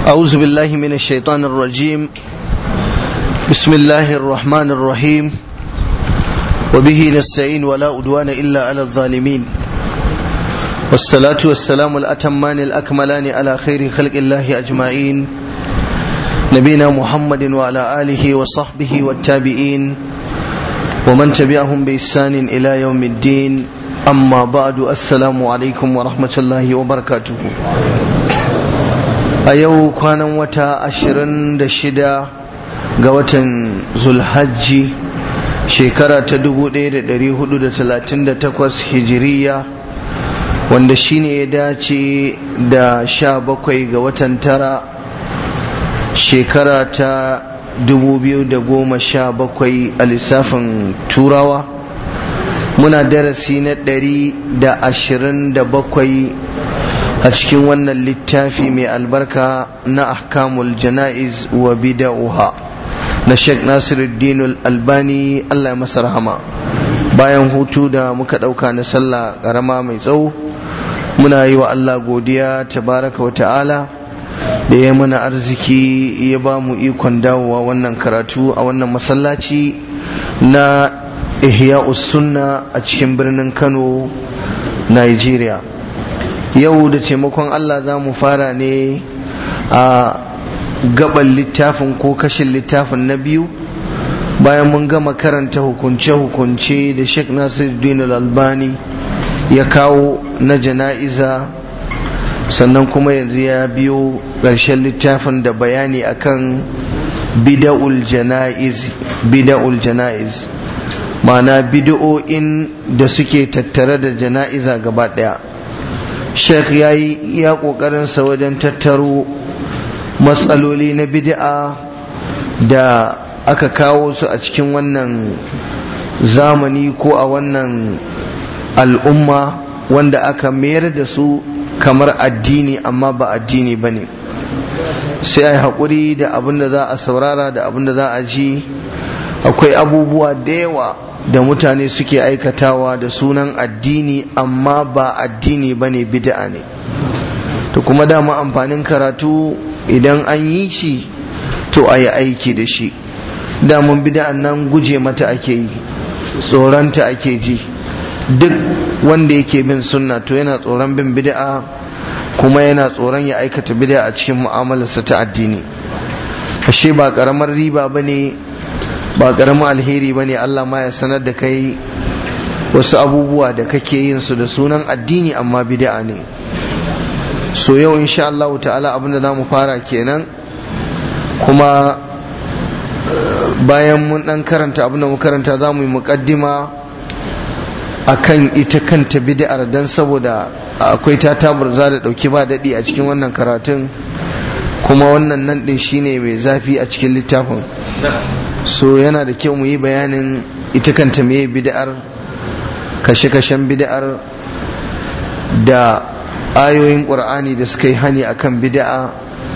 أعوذ بالله من الشيطان الرجيم. بسم الله الرحمن الرحيم. وبه نستعين ولا عدوان إلا على الظالمين، والصلاة والسلام الأتمان الأكملان على خير خلق الله أجمعين، نبينا محمد وعلى آله وصحبه والتابعين ومن تبعهم بإحسان إلى يوم الدين. أما بعد، السلام عليكم ورحمة الله وبركاته. a yau kwanan wata 26 ga watan Zulhajji shekara ta 1438 hijiriya, wanda shine ya dace da 17 ga watan tara shekara ta 2017 a lissafin turawa. Muna darasi na 127 a cikin wannan littafi mai albarka na ahkamul jana'iz wa bid'uha na Sheikh Nasiruddin Albani, Allah ya masa rahama. Bayan hutu da muka dauka na sallah karama mai tsawo, muna yi wa Allah godiya tabaraka wa ta'ala da ya mana arziki ya ba mu ikon dawowa wannan karatu a wannan masallaci na Ihya'us Sunna a cikin birnin Kano, Nigeria. Yau da taimakon Allah za mu fara ne a gaban littafin ko kashin littafin na biyu, bayan mun gama karanta hukunce-hukunce da Sheikh Nasiruddin Albani ya kawo na jana'iza, sannan kuma yanzu ya biyo ƙarshen littafin da bayani akan bid'ul jana'iz, ma'ana bid'o'in da suke tattare da jana'iza gaba ɗaya. Sheikh ya yi iya ƙoƙarinsa wajen tattaro matsaloli na bid'a da aka kawo su a cikin wannan zamani ko a wannan al'umma, wanda aka mayar da su kamar addini amma ba addini ba ne. Sai a yi haƙuri da abin da za a saurara da abin da za a ji. Akwai abubuwa da yawa da mutane suke aikatawa da sunan addini amma ba addini bane, bid'a ne. To kuma dama amfanin karatu idan an yi shi to a yi aiki da shi. Damun bid'an nan guje mata ake yi, tsoronta ake ji. Duk wanda yake bin sunna to yana tsoron bin bid'a, kuma yana tsoron ya aikata bid'a a cikin mu'amalarsa ta addini. Ashe ba karamar riba bane, ba karamin alheri ba ne Allah ma ya sanar da kai wasu abubuwa da kake yin su da sunan addini amma bid'a ne. So yau insha Allah ta'ala abinda za mu fara kenan, kuma bayan mun dan karanta abinda mu karanta za mu yi muqaddima akan ita kanta bid'ar, dan saboda akwai tataburza da dauki ba dadi a cikin wannan karatun, kuma wannan nan din shine mai zafi a cikin littafin. So yana da kyau mu yi bayanin ita kanta meye bid'ar, kashe-kashen bid'ar, da ayoyin Qur'ani da suka yi hani akan bid'a,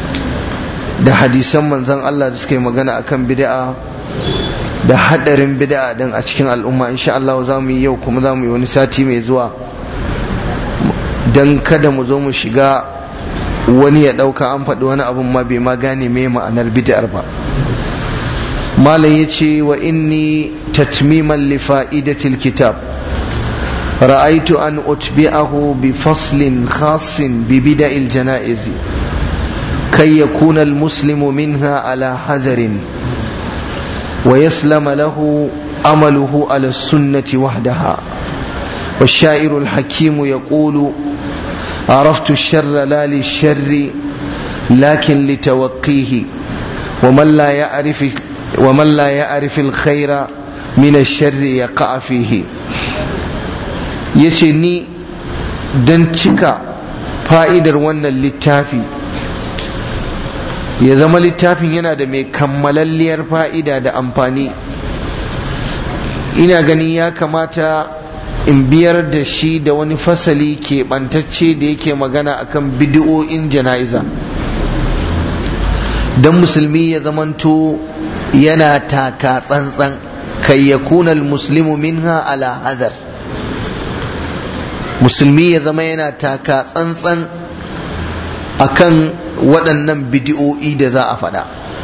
da hadisan manzon Allah da suka yi magana akan bid'a, da hadarin bid'a din a cikin al'umma. Insha Allah za mu yi yau, kuma za mu yi wani sati mai zuwa, dan kada mu zo mu shiga wani ya dauka an faɗi wani abun ma bai ma gane me ma'anar bid'ar ba. malam yace wa inni tatmiman li fa'idatil kitab ra'aytu an utbi'ahu bi faslin khassin bi bid'il janaiz kay yakuna al muslimu minha ala hadarin wa yaslama lahu amaluhu ala sunnati wahdaha. والشاعر الحكيم يقول عرفت الشر لا للشر لكن لتوقيه ومن لا يعرف الخير من الشر يقع فيه. yace ni dan cika fa'idar wannan littafi ya zama littafin yana da mai kammalalliyar fa'ida da amfani, ina ganin ya kamata in biyar da shi da wani fasali keɓantacce da yake magana akan bid'o'in jana'iza, dan musulmi ya zamanto yana taka tsantsan, kai yakuna almuslimu minha ala hadar. Musulmi ya zama yana taka tsantsan akan waɗannan bidi'o'i da za a faɗa,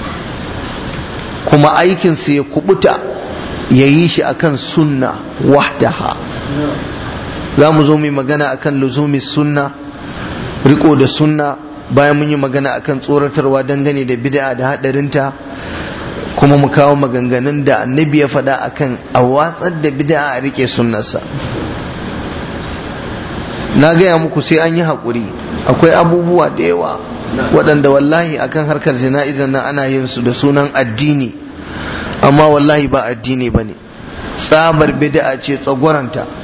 kuma aikinsa ya kubuta ya yi shi akan sunna wahdaha. za mu zo mu magana akan luzumi sunna, riko da sunna, bayan mun yi magana akan tsoratarwa dangane da bid'a da hadarinta, kuma mu kawo maganganun da annabi ya faɗa akan a watsar da bid'a a rike sunnarsa. na gaya muku sai an yi haƙuri, akwai abubuwa da yawa waɗanda wallahi akan harkar jana'izar nan ana yin su da sunan addini, amma wallahi ba addini ba ne, tsabar bid'a ce tsagwaranta.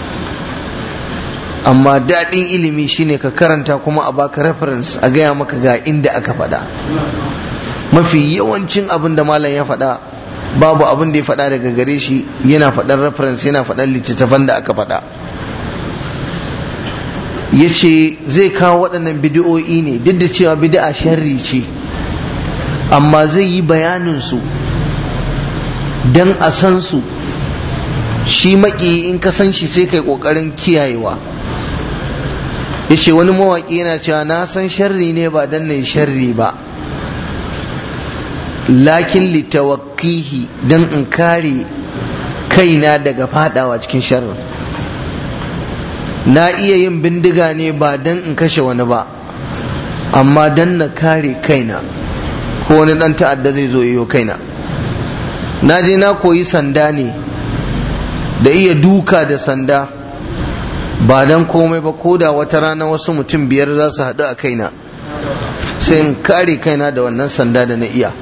amma daɗin ilimi shine ka karanta kuma a baka reference, a gaya maka ga inda aka faɗa. mafi yawancin abin da malam ya faɗa babu abin da ya faɗa daga gare shi, yana faɗan reference, yana faɗan littattafan da aka faɗa. ya ce zai kawo waɗannan bidi'o'i ne, duk da cewa bid'a sharri ce, amma zai yi bayanin su don a san su. shi maki in ka san shi sai kai ƙoƙarin kiyayewa. ya ce wani mawaƙi yana cewa na san sharri ne ba don na yi sharri ba, lakin litawakkihi don in kare kaina daga fadawa cikin sharrin. na iya yin bindiga ne ba don in kashe wani ba, amma don na kare kaina, ko wani dan ta'adda zai zo yiwo kaina. na je na koyi sanda ne da iya duka da sanda, ba don komai ba, ko da wata rana wasu mutum 5 za su haɗu a kaina, sai in kare kaina da wannan sanda da na iya.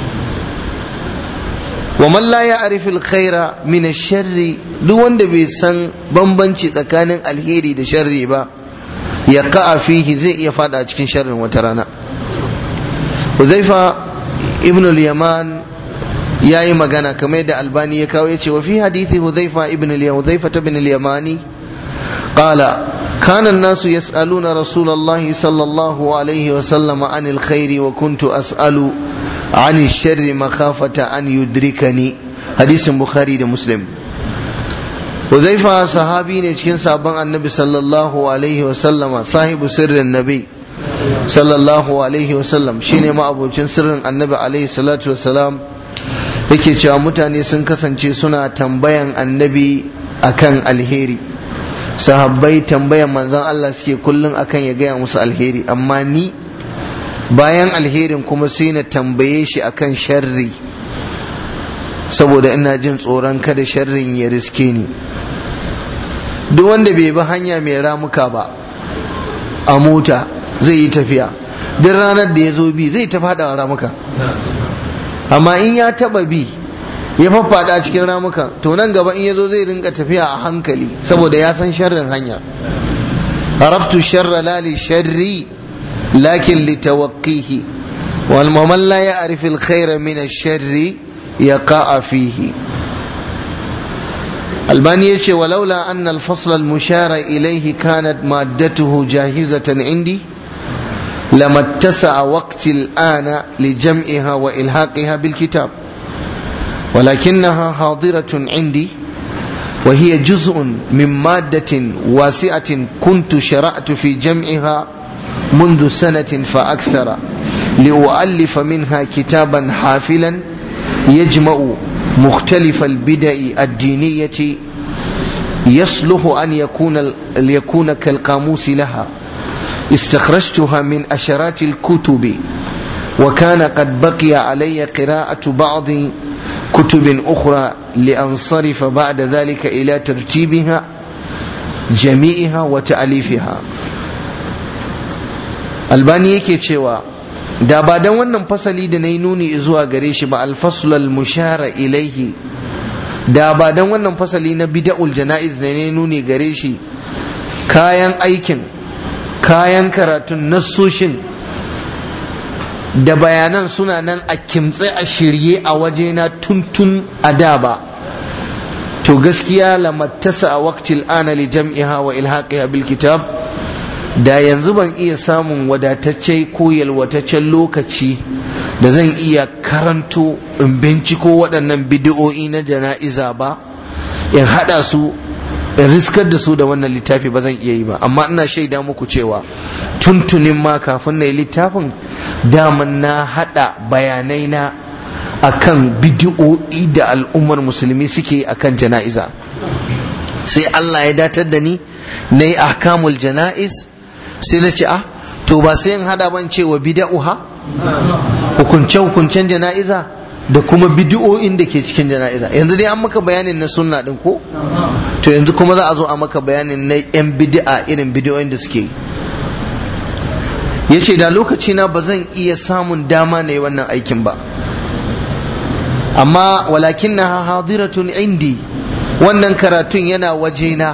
wa man la ya'rif al-khaira min ash-sharri, duk wanda bai san bambanci tsakanin alheri da sharri ba, ya qa'a fihi, zai iya fada cikin sharrin wata rana. Huzaifa ibn al-Yaman yayi magana kamar da Albani ya kawo, yace wa fi hadithi Huzaifa ibn al-Yamani qala kana an-nasu yas'aluna Rasulullahi sallallahu alaihi wa sallam anil khairi wa kuntu as'alu عن الشر مخافة أن يدركني. حديث البخاري ده مسلم. حذيفة صحابي ne cikin sabon annabi sallallahu alaihi wasallam, sahibu sirrin nabi sallallahu alaihi wasallam, shine ma abocin sirrin annabi alaihi salatu wasalam. yake cewa mutane sun kasance suna tambayan annabi akan alheri, sahabbai tambayan manzon Allah suke kullun akan ya gaya musu alheri, amma ni bayan alherin kuma sai na tambaye shi akan sharri, saboda ina jin tsoron kada sharrin ya riske ni. duk wanda bai bi hanya mai ramuka ba a mota zai yi tafiya, duk ranar da ya zo bi zai ta fada ramuka, amma in ya taba bi ya faffada cikin ramuka, to nan gaba in ya zo zai rinka tafiya a hankali, saboda ya san sharrin hanya. araftu sharra la li sharri lakin litawaqqihi wal man la ya'rif al khayra min ash-sharri yaqa fihi. Albani yace walaula anna al fasl al mushara ilayhi kanat maddatuhu jahizatan indi lama ittasa'a waqti al ana li jam'iha wa ilhaqiha bil kitab ولكنها حاضرة عندي وهي جزء من مادة واسعة كنت شرعت في جمعها منذ سنة فأكثر لأؤلف منها كتابا حافلا يجمع مختلف البدع الدينية يصلح أن يكون كالقاموس لها. استخرجتها من عشرات الكتب، وكان قد بقي علي قراءة بعض كتب أخرى لأنصرف بعد ذلك إلى ترتيبها جميعها وتأليفها. Albani yake cewa da ba dan wannan fasali da nayi nuni zuwa gare shi ba, al-fasl al-mushara ilaihi, da ba dan wannan fasali na bid'ul janaiz da nayi nuni gare shi, kayan aikin, kayan karatun, nassoshin da bayanan suna nan a kimtse a shirye a wajena tuntun a da ba, to gaskiya lamattasa a waqtil ana li jam'iha wa ilhaqiha bil kitab, da yanzu ban iya samun wadatacce ko yalwataccen lokaci da zan iya karanto in binciko waɗannan bid'o'i na jana'iza ba, in haɗa su riskar da su da wannan littafi ba zan iya yi ba, amma ina shaida muku cewa tuntunin ma kafin na yi littafin daman na hada bayanai na akan bidi'o'i da al'ummar musulmi suke akan jana'iza. Sai Allah ya datar da ni na yi ahkamul jana'iz, sai na ce to ba sai in hada ban cewa bida'uha, hukunce-hukuncen jana'iza da kuma bidi'o'in da ke cikin jana'iza. Yanzu dai an maka bayanin na sunna din ko, to yanzu kuma za a zo a maka bayanin na yan bid'a irin bidi'o'in da suke yi. Yace da lokaci na ba zan iya samun dama na yi wannan aikin ba, amma walakin na hadiratun indi, wannan karatun yana wajena,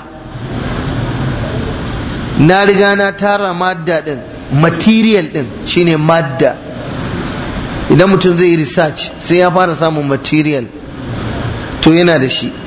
na riga na tara madda din, material din shine madda. Idan mutum zai yi research sai ya fara samun material, to yana da shi.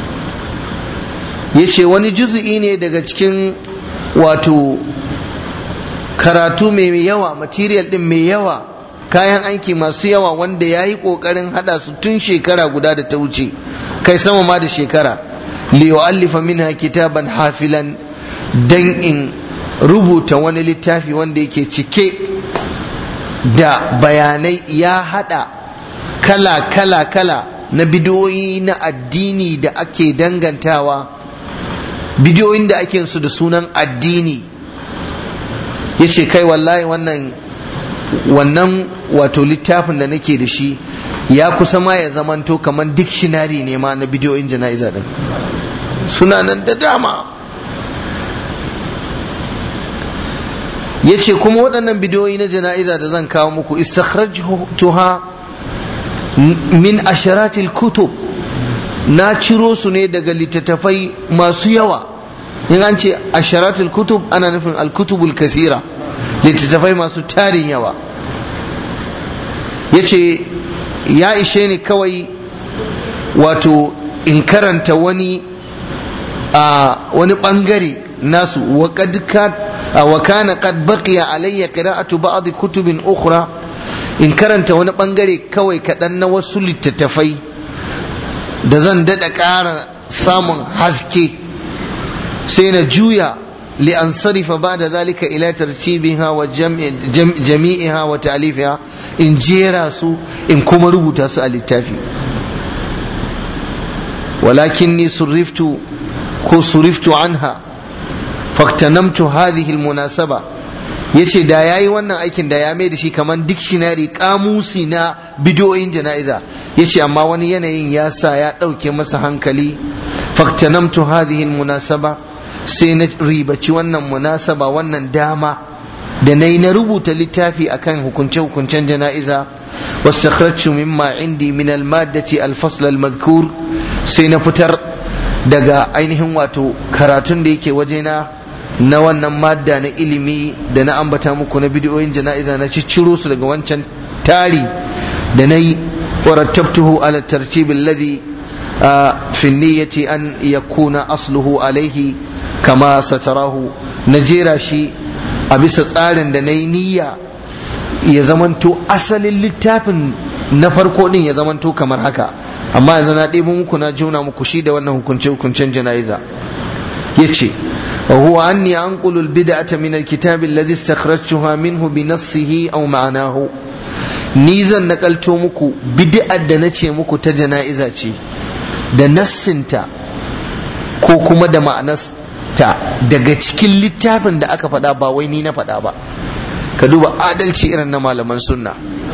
Yace wani juzu'i ne daga cikin wato karatu mai yawa, material din mai yawa, kayan aiki masu yawa, wanda ya yi ƙoƙarin haɗa su tun shekara guda da ta wuce, kai sama ma da shekara. liyu'allifa minha kitaban hafilan, dan in rubuta wani littafi wanda yake cike da bayanai, ya haɗa kala na bidiyoyi na addini da ake dangantawa, bidiyoyin da ake su da sunan addini. Yace kai wallahi wannan wato littafin da nake da shi ya kusa ma ya zamanto kamar dictionary ne ma na bidiyoyin jana'iza din, suna nan da dama. Yace kuma waɗannan bidiyoyi na jana'iza da zan kawo muku, istakhrajtuha min asharatil kutub, na ciro su ne daga littattafai masu yawa. In an ce asharatul kutub ana nufin al-kutubul kasira, littattafai masu tarin yawa. Yace ya ishe ni kawai wato in karanta wani bangare nasu, wa kana qad baqiya alayya qira'atu ba'd kutubin ukhra, in karanta wani bangare kawai kaɗan na wasu littattafai da zan daɗa ƙara samun haske, sai na juya li'ansarifa ba'da zalika ila tartibiha wa jami'iha wa ta'lifiha, in jera su in kuma rubuta su a littafi. walakinni suriftu anha faktanamtu hadhihi almunasaba. yace da yayi wannan aikin da ya mai da shi kaman dictionary, kamusi na bidiyoyin jana'iza. yace amma wani yanayin ya sa ya ɗauke masa hankali. faktanamtu hadhihi almunasaba, sai na ribaci wannan munasaba, wannan dama da nayi na rubuta littafi akan hukunce-hukuncen jana'iza. wastakhrajtu mimma indi min almaddati alfasl almadhkur, sai na fitar daga ainihin wato karatun da yake wajena na wannan madda na ilimi da na ambata muku na bidiyoyin jana'iza, na cicciro su daga wancan tari da nayi. warattabtuhu ala tartib alladhi fi niyyati an yakuna asluhu alayhi kama satarahu, na jera shi a bisa tsarin da nayi niyya ya zamanto asalin littafin na farko din ya zamanto kamar haka, amma yanzu na ɗebo muku na juna muku shi da wannan hukuncen jana'iza. yace وهو أني أنقل البدعة من الكتاب الذي استخرجتها منه بنصه أو معناه. نيزا نقلت مكو بدعة دنتي مكو تجنائزة da nassinta ko kuma da ma'anarta daga cikin littafin da aka faɗa, ba wai ni na faɗa ba. ka duba adalci irin na malaman sunna.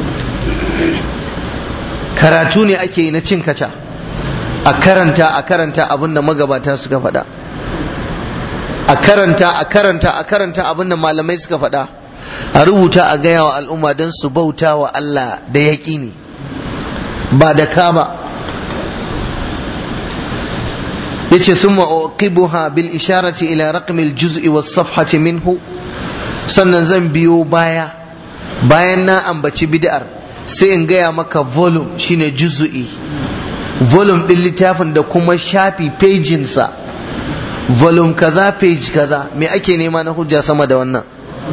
karatu ne ake yi na cin kaca, a karanta abinda magabata suka faɗa, a karanta abinda malamai suka faɗa, a rubuta a gaya wa al'umma don su bauta wa Allah da yaƙini, ba da ka ba. yace summa uqibuha bil isharati ila raqmil juz'i was safhati minhu, sannan zan biyo bayan na ambaci bid'ar sai in gaya maka volume shine juz'i, volume din littafin da kuma shafi pagin sa, volume kaza page kaza. me ake nema na hujja sama da wannan?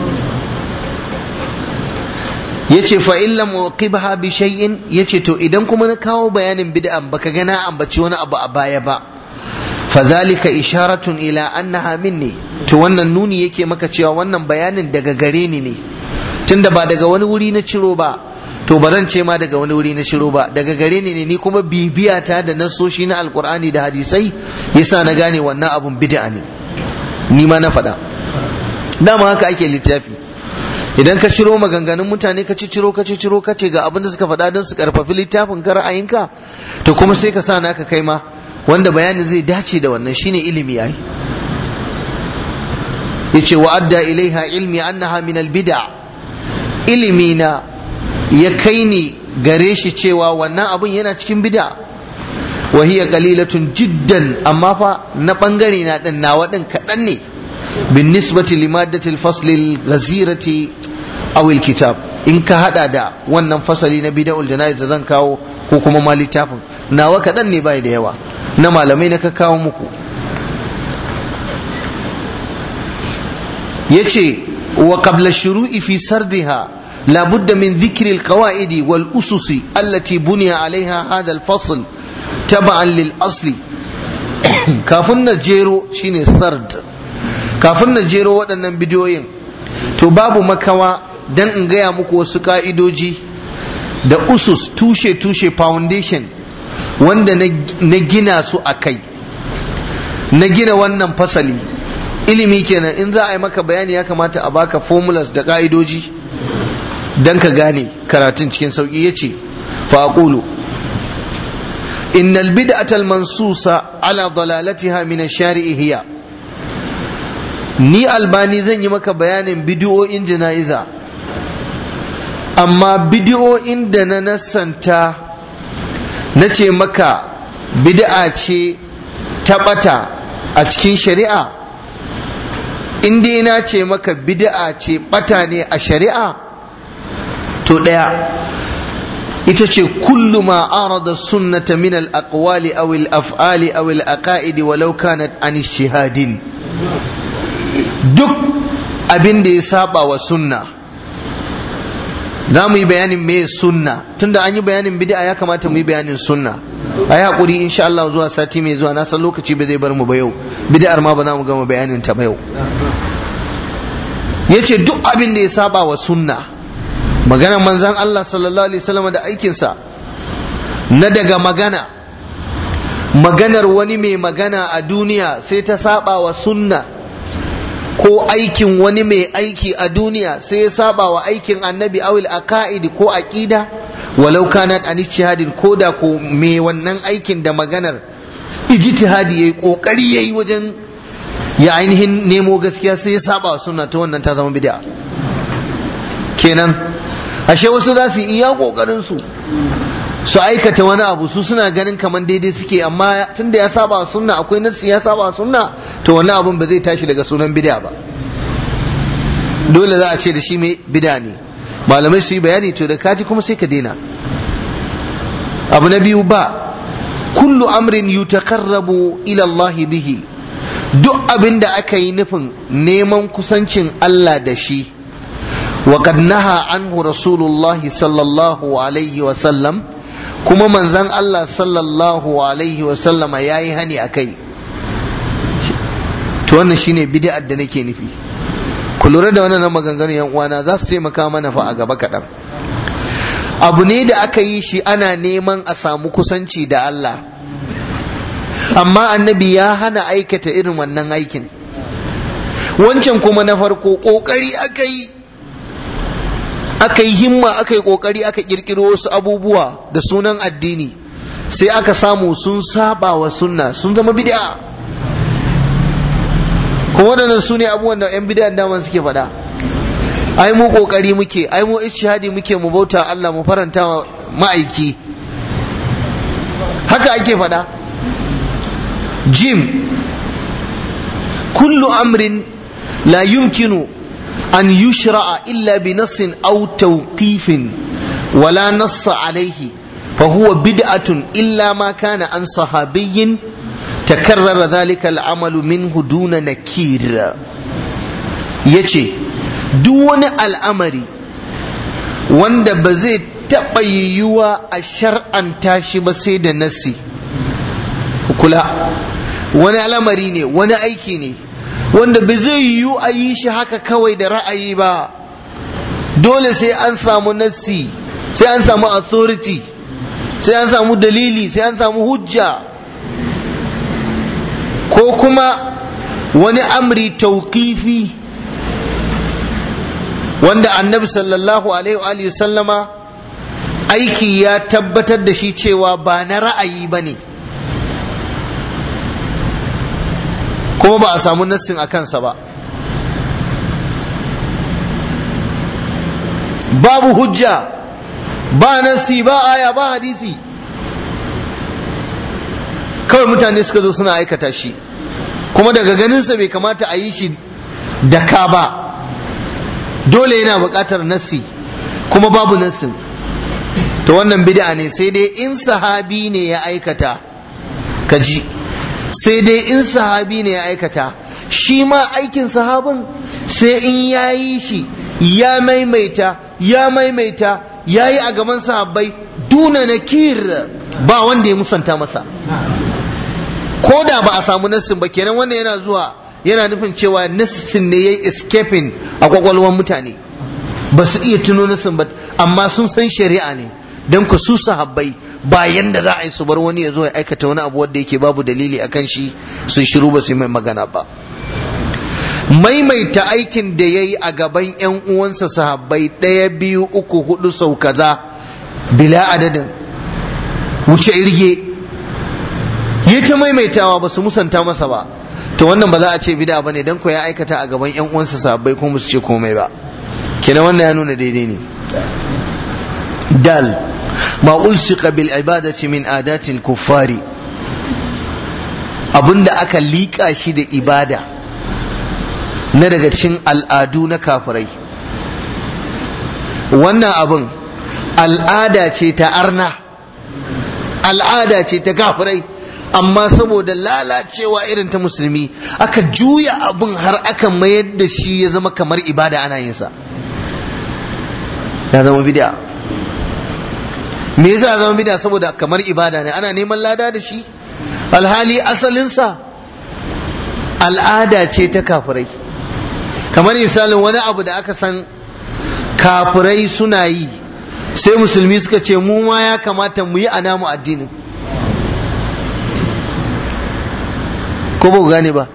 yace fa in lam uqibha bi shay'in, yace to idan kuma na kawo bayanin bid'an baka ga na ambaci wani abu a baya ba, fadhalika isharatun ila annaha minni, to wannan nuni yake maka cewa wannan bayanin daga gare ni ne, tunda ba daga wani wuri na ciro ba, to ba zan ce ma daga wani wuri na ciro ba, daga gare ni ne, ni kuma bibiyata da nasoshi na alkur'ani da hadisai yasa na gane wannan abun bid'a ne, ni ma na faɗa. Dama haka ake littafi, idan ka ciro maganganun mutane ka ciro ka ce ga abin da suka faɗa don su karfafi littafin ka ra'ayinka, to kuma sai ka sa naka kai ma wanda bayanin zai dace da wannan, shine ilimi ai. yace wa adda ilaiha ilmi annaha min albid'a, ilimi na ya kai ni gare shi cewa wannan abun yana cikin bid'a, wa hiya qalilatun jiddan, amma fa na bangare na din nawa din kadan ne bin nisbati li maddati al-fasl al-ghazirati aw al-kitab, in ka hada da wannan fasali na bid'ul jana'iz da zan kawo ko kuma ma littafin nawa kadan ne bai da yawa, na malamai na ka kawo muku. yace wa qabla shuru'i fi sardiha la budda min dhikri al-qawaid wal usus allati buniya 'alayha hadha al-fasl tab'an lil asli. kafin na jero shine sard, kafin na jero waɗannan bidiyoyin to babu makawa dan in gaya muku wasu ka'idoji da usus, tushe foundation wanda na gina su a kai, na gina wannan fasali. Ilimi kenan, in za a yi maka bayani ya kamata a baka formulas da ka'idoji dan ka gane karatun cikin sauki. yace fa aqulu innal bid'ata al mansusa ala dalalatiha min ash-shari'i hiya, ni albani zan yi maka bayanin bid'o'in jana'iza, amma bid'o'in da na nassanta na ce maka bid'a ce ta bata a cikin shari'a, in dai na ce maka bid'a ce bata ne a shari'a, to daya ita ce kullu ma arada sunnata min al-aqwali aw al-af'ali aw al-aqaid walau kanat an ijtihadin, duk abin da ya saba wa sunna. za mu yi bayanin me sunna, tunda an yi bayanin bid'a ya kamata mu yi bayanin sunna. ayi hakuri insha Allah zuwa sati mai zuwa, na san lokaci ba zai bar mu ba yau, bid'ar ma ba za mu gama bayanin ta ba yau. yace duk abin da ya saba wa sunna, maganar manzon Allah sallallahu alaihi wasallam da aikinsa, na daga maganar wani mai magana a duniya sai ta saba wa sunna, ko aikin wani mai aiki a duniya sai ya saba wa aikin annabi awil aqaid ko aqida walau kanat an ijtihadin, ko da ko mai wannan aikin da maganar ijtihadi yayi kokari yayi wajen ya ainihin nemo gaskiya sai ya saba wa sunna, ta wannan ta zama bid'a kenan. ashe wasu za su iya kokarin su aikata wani abu, su suna ganin kamar daidai suke, amma tunda ya saba wa sunna, akwai nasi ya saba wa sunna, to wannan abun ba zai tashi daga sunan bid'a ba, dole za a ce da shi mai bid'a ne. malamai su yi bayani, to da kaji kuma sai ka daina. abu na biyu, ba kullu amrin yutaqarrabu ila Allah bihi, duk abin da aka yi nufin neman kusancin Allah da shi, wa qad naha anhu rasulullahi sallallahu alaihi wa sallam, kuma manzon Allah sallallahu alaihi wa sallama yayi hani akai, to wannan shine bid'ar da nake nufi. ku lura da wannan maganganun yan uwana, za su taimaka mana fa a gaba kaɗan. abu ne da aka yi shi ana neman a samu kusanci da Allah, amma annabi ya hana aikata irin wannan aikin. wancan kuma na farko kokari aka yi himma, aka yi kokari, aka kirkiro wasu abubuwa da sunan addini, sai aka samu sun saba wa sunna, sun zama bid'a. kuma waɗannan su ne abubuwan da 'yan bid'a daman suke faɗa, ai mu kokari muke, ai mu ijtihadi muke, mu bauta Allah, mu faranta wa ma'aiki, haka ake faɗa. jim kullu amrin la yumkinu an yushra'a illa bi nassin aw tawqifin wala nassa alayhi fa huwa bid'atun illa ma kana an sahabiyyin takarrara dhalika al-amalu minhu duna nakir. yace duk wani al'amari wanda ba zai taɓa yiwuwa a shar'anta shi ba sai da nassi, kula, wani al'amari ne, wani aiki ne wanda ba zai yiwu a yi shi haka kawai da ra'ayi ba, dole sai an samu nassi, sai an samu authority, sai an samu dalili, sai an samu hujja, ko kuma wani amri tauqifi wanda annabi sallallahu alaihi wa sallama aiki ya tabbatar da shi cewa ba na ra'ayi ba ne, kuma ba a samu nassin a kansa ba, babu hujja, ba nassi, ba aya, ba hadisi, kawai mutane suka zo suna aikata shi, kuma daga ganinsa bai kamata a yi shi da ka ba, dole yana buƙatar nassi, kuma babu nassin, to wannan bid'a ne. sai dai in sahabi ne ya aikata, kaji, sai dai in sahabi ne ya aikata, shi ma aikin sahabin sai in ya yi shi ya maimaita ya yi a gaban sahabbai duna nakir, ba wanda ya musanta masa, ko da ba a samu nassin ba. kenan wannan yana zuwa yana nufin cewa nassin ne ya yi escaping a kwakwalwar mutane, ba su iya tuno nassin ba, amma sun san shari'a ne, don ku su sahabbai bayan da za a yi su bar wani ya zo ya aikata wani abu wanda yake babu dalili akan shi, sun shiru ba su yi mai magana ba. Maimaita aikin da ya yi a gaban 'yan uwansa sahabbai 1, 2, 3, 4 sau kaza bila adadin, wuce irge, yi ta maimaitawa ba su musanta masa ba, to wannan ba za a ce bid'a bane dan ko ya aikata a gaban 'yan uwansa sahabbai ko musu ce komai ba, kenan wannan ya nuna daidai ne. dal ma ulsiqa bil ibadati min adatil kuffari, abinda aka liƙa shi da ibada na daga cikin al'adu na kafirai. Wannan abin al'ada ce ta arna, al'ada ce ta kafirai, amma saboda lalacewa irin ta musulmi aka juya abin har aka mayar da shi ya zama kamar ibada, ana yin sa, ya zama bid'a. Me yasa zama bid'a? Saboda kamar ibada ne, ana neman lada da shi, alhali asalinsa al'ada ce ta kafirai. Kamar misalin wani abu da aka san kafirai suna yi, sai musulmi suka ce mu ma ya kamata mu yi a namu addinin. Ko ba ku gane ba?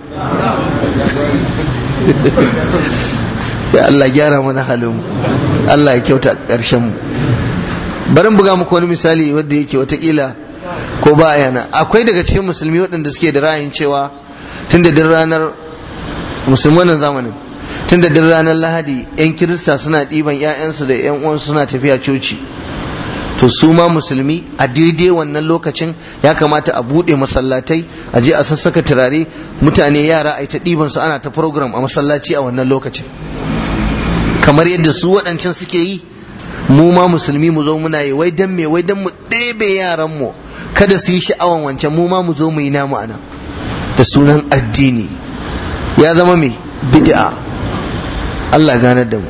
Ya Allah gyara mana halin mu, Allah ya kyauta ƙarshen mu. Bari in buga muku wani misali wanda yake watakila ko ba yana. Akwai daga cikin musulmi waɗanda suke da ra'ayin cewa tunda din ranar musulmanin zamanin, tunda din ranar Lahadi 'yan Kirista suna ɗiban 'ya'yansu da 'yan uwansu suna tafiya coci, to su ma musulmi a daidai wannan lokacin ya kamata a buɗe masallatai, a je a sassaka turare, mutane yara a yi ta ɗiban su, ana ta program a masallaci a wannan lokacin, kamar yadda su waɗancan suke yi. Mu ma musulmi mu zo muna yi, wai dan me? Wai dan mu ɗebe yaran mu kada su yi sha'awan wancan, mu ma mu zo mu yi namu anan da sunan addini. Ya zama me? Bid'a. Allah ganar da mu.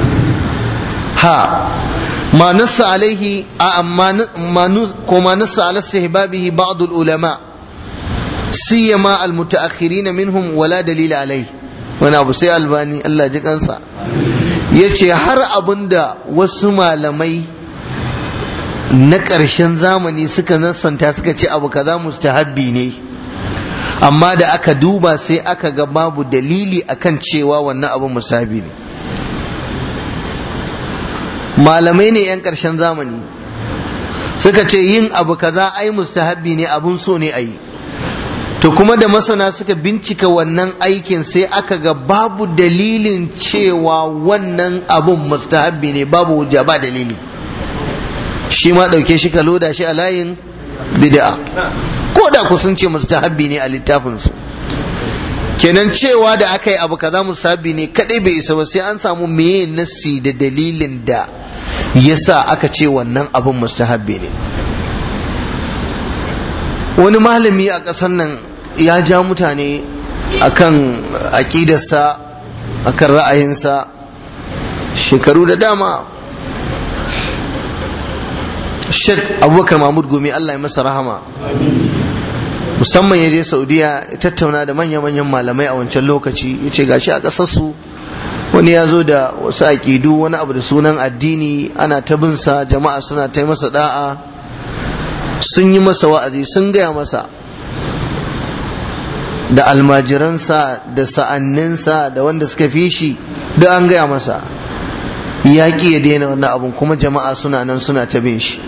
Ha ma nassa alaihi ma nassa ala istihbabihi ba'd al-ulama siyama al-mutaakhirin minhum wala dalila alaihi. Wani abu sai Albani Allah ji kansa yace har abinda wasu malamai na ƙarshen zamani suka nassanta suka ce abu kaza mustahabbi ne, amma da aka duba sai aka ga babu dalili akan cewa wannan abu mustahabbi ne. Malamai ne 'yan ƙarshen zamani suka ce yin abu kaza ai mustahabbi ne, abun so ne a yi, to kuma da masana suka bincika wannan aikin sai aka ga babu dalilin cewa wannan abun mustahabbi ne, babu hujja, ba dalili. Shi ma ɗauke shi ka loda shi a layin bid'a, ko da ku sun ce mustahabbi ne a littafinsu. Kenan cewa da aka yi abu kaza mustahabbi ne kadai bai isa ba, sai an samu meye nassi da dalilin da yasa aka ce wannan abun mustahabbi ne. Wani malami a ƙasar nan ya ja mutane akan aƙidarsa, akan ra'ayinsa shekaru da dama. Sheikh Abubakar Mahmud Gumi, Allah ya masa rahama, musamman ya je Saudiya ya tattauna da manya-manyan malamai a wancan lokaci, ya ce gashi a ƙasarsu wani ya zo da wasu aƙidu wani abu da sunan addini, ana ta bin sa, jama'a suna ta masa da'a, sun yi masa wa'azi, sun gaya masa da almajiransa da sa'anninsa da wanda suka fi shi da an gaya masa, ya ƙi ya daina wannan abun, kuma jama'a suna nan suna ta bin shi.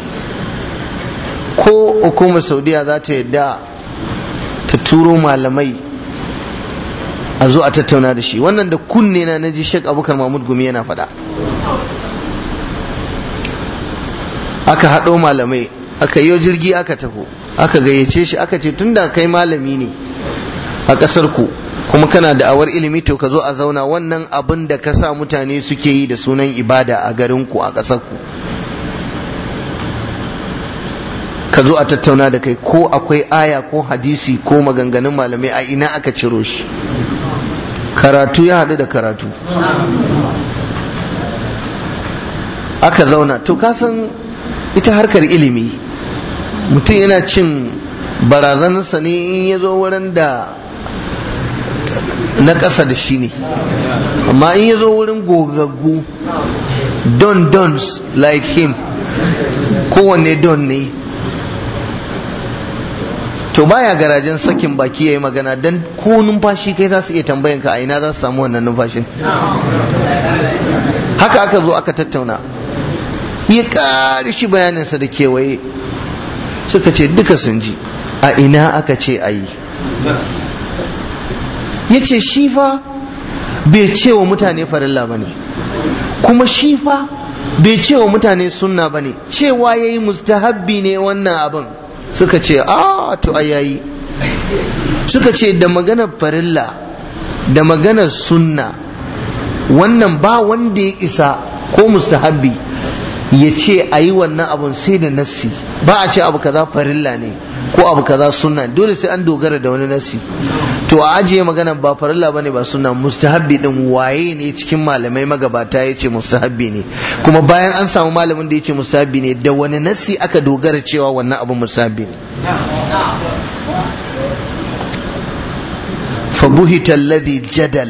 Ko hukumar Saudiya za ta yadda ta turo malamai a zo a tattauna da shi? Wannan da kunne na ji Sheikh Abubakar Mahmud Gumi yana faɗa. Aka haɗo malamai, aka yi jirgi, aka tafi, aka gayyace shi, aka ce tunda kai malami ne a ƙasar ku kuma kana da awar ilimi, to ka zo a zauna, wannan abin da ka sa mutane suke yi da sunan ibada a garin ku a ƙasar ku, ka zo a tattauna da kai, ko akwai aya ko hadisi ko maganganun malamai a ina aka ciro shi. Karatu ya haɗu da karatu, aka zauna. To kasan ita harkar ilimi mutum yana cin barazanarsa ne in ya zo wurin da na ƙasa da shi ne, amma in ya zo wurin gogaggu dons like him, kowanne don ne, to baya garajen sakin baki yayi magana, dan ko numfashi kai za su iya tambayan ka a ina za su samu wannan numfashin. Haka aka zo aka tattauna, ya ƙari shi bayaninsa da kewaye, suka ce duka sun ji, a ina aka ce a yi. Ya ce shi fa bai ce wa mutane farilla ba ne, kuma shi fa bai ce wa mutane sunna ba ne, cewa ya yi mustahabbi ne wannan abin. Suka ce a to ayayi. Suka ce da maganar farilla da maganar sunna, wannan ba wanda ya isa ko mustahabbi ya ce a yi wannan abun sai da nassi. Ba a ce abu kaza farilla ne ko abu kaza sunna, dole sai an dogara da wani nassi. To a ajiye magana ba farilla bane ba sunna, mustahabbi din waye ne cikin malamai magabata ya ce mustahabbi ne, kuma bayan an samu malamin da ya ce mustahabbi ne, da wani nassi aka dogara cewa wannan abun mustahabbi ne. fa buhita alladhi jadal,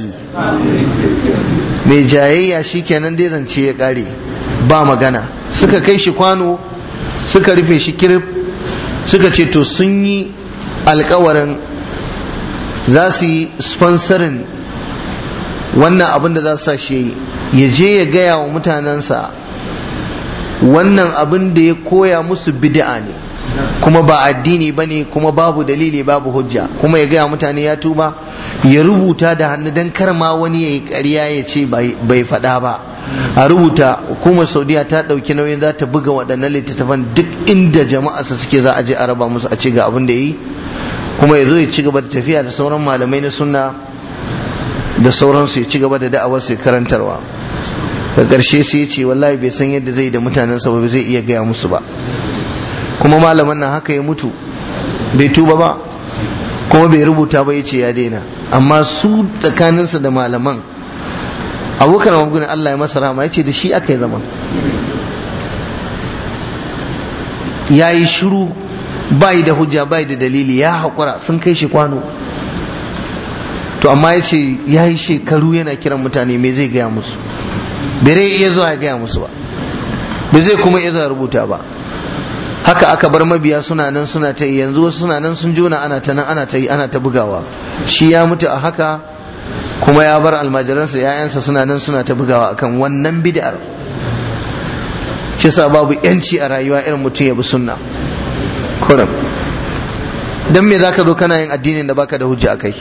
mai jayayya shikenan dai zance ya kare, ba magana. Suka kai shi kwano, suka rufe shi kirif, suka ce to sun yi alkawarin za su yi sponsorin wannan abin da za su sa shi ya je ya gaya wa mutanensa wannan abin da ya koya musu bid'a ne, kuma ba addini ba ne, kuma babu dalili babu hujja, kuma ya gaya mutane ya tuba, ya rubuta da hannu don kar ma wani ya yi ƙarya ya ce bai faɗa ba. A rubuta, hukumar Saudiya ta ɗauki nauyin za ta buga waɗannan littattafan duk inda jama'arsa suke, za a je a raba musu a ce ga abin da yi, kuma ya zo ya ci gaba da tafiya da sauran malamai na sunna da sauransu, ya ci gaba da da'awar sai karantarwa. Da ƙarshe sai ya ce wallahi bai san yadda zai da mutanensa ba, zai iya gaya musu ba. Kuma malaman nan haka ya mutu, bai tuba ba, kuma bai rubuta ba, ya ce ya daina. Amma su tsakaninsa da malaman, abokan magunan Allah ya masa rahama, ya ce da shi aka yi zaman, ya yi shiru, bai da hujja bai da dalili, ya haƙura, sun kai shi kwano. To amma ya ce ya yi shekaru yana kiran mutane, me zai gaya musu? bai iya zuwa ya gaya musu ba, bai zai kuma iya zuwa rubuta ba. Haka aka bar mabiya suna nan suna ta yi, yanzu wasu suna nan sun jona, ana ta nan ana ta yi, ana ta bugawa. Shi ya mutu a haka, kuma ya bar almajiransa ‘ya'yansa suna nan suna ta bugawa akan wannan bid'ar. Shi sa babu yanci a rayuwa irin mutum ya bi sunna kurum. Dan me zaka zo kana yin addinin da baka da hujja akai?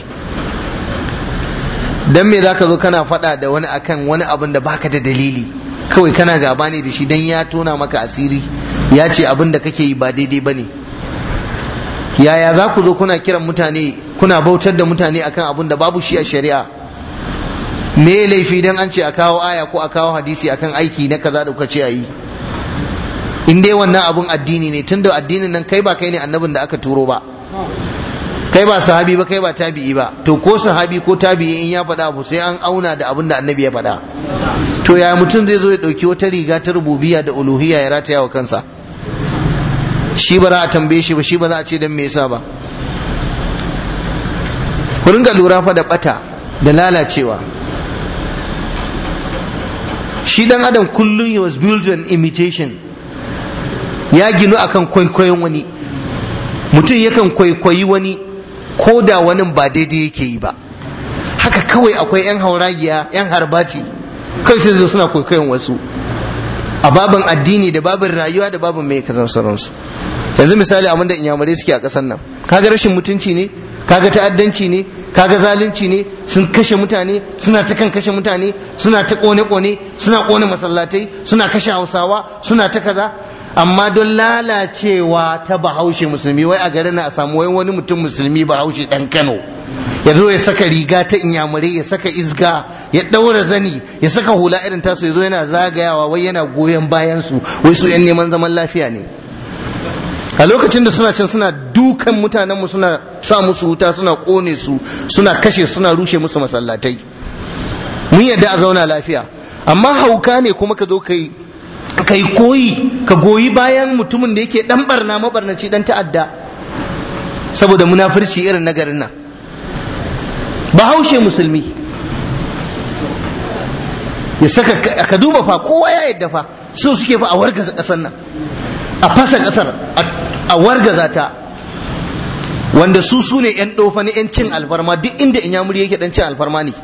Dan me zaka zo kana faɗa da wani akan wani abin da baka da dalili, kawai kana gaba ne da shi dan ya tona maka asiri, ya ce abin da kake yi ba daidai bane? Yaya za ku zo kuna kiran mutane, kuna bautar da mutane akan abin da babu shi a shari'a? Me laifi dan an ce a kawo aya ko a kawo hadisi akan aiki na kaza da kuka ce a yi? In dai wannan abun addini ne, tunda addinin nan kai ba kai ne annabin da aka turo ba, kai ba sahabi ba, kai ba tabi'i ba, to ko sahabi ko tabi'i in ya faɗa abu sai an auna da abin da annabi ya faɗa. To yaya mutum zai zo ya ɗauki wata riga ta rububiyya da uluhiyya ya rataya wa kansa? Shi ba za a tambaye shi ba, shi ba za a ce dan me yasa ba. ku ringa lura fa da bata da lalacewa. Shi dan adam kullum he was built on imitation, ya ginu akan kwaikwayon wani. Mutum yakan kwaikwayi wani ko da wani ba daidai yake yi ba. Haka kawai akwai 'yan hauragiya 'yan harbaci kai sai zo suna kwaikwayon wasu a babin addini da babin rayuwa da babin mai kazan sauransu. Yanzu misali abin da inyamurai suke a ƙasar nan, kaga rashin mutunci ne, kaga ta'addanci ne, kaga zalunci ne, sun kashe mutane, suna ta kan kashe mutane, suna ta kone-kone, suna kone masallatai, suna kashe Hausawa, suna ta kaza. Amma don lalacewa ta Bahaushe musulmi, wai a garin a samu wai wani mutum musulmi Bahaushe dan Kano ya zo ya saka riga ta inyamurai, ya saka izga, ya daura zani, ya saka hula irin tasu, ya zo yana zagayawa wai yana goyon bayan su, wai su 'yan neman zaman lafiya ne. A lokacin da suna can suna dukan mutanenmu, suna sa musu wuta, suna kone su, suna kashe, suna rushe musu masallatai. Mun yadda a zauna lafiya, amma hauka ne kuma ka zo kai koyi, ka goyi bayan mutumin da yake dan barna, mabarnaci, dan ta'adda, saboda munafurci irin na garin nan. Bahaushe musulmi ya saka, ka duba fa, kowa ya yadda fa so suke fa a wargaza kasar nan, a fasa kasar, a wargaza ta, wanda su ne 'yan dofa ne, 'yan cin alfarma. Duk inda inyamuri yake dan cin alfarma ne.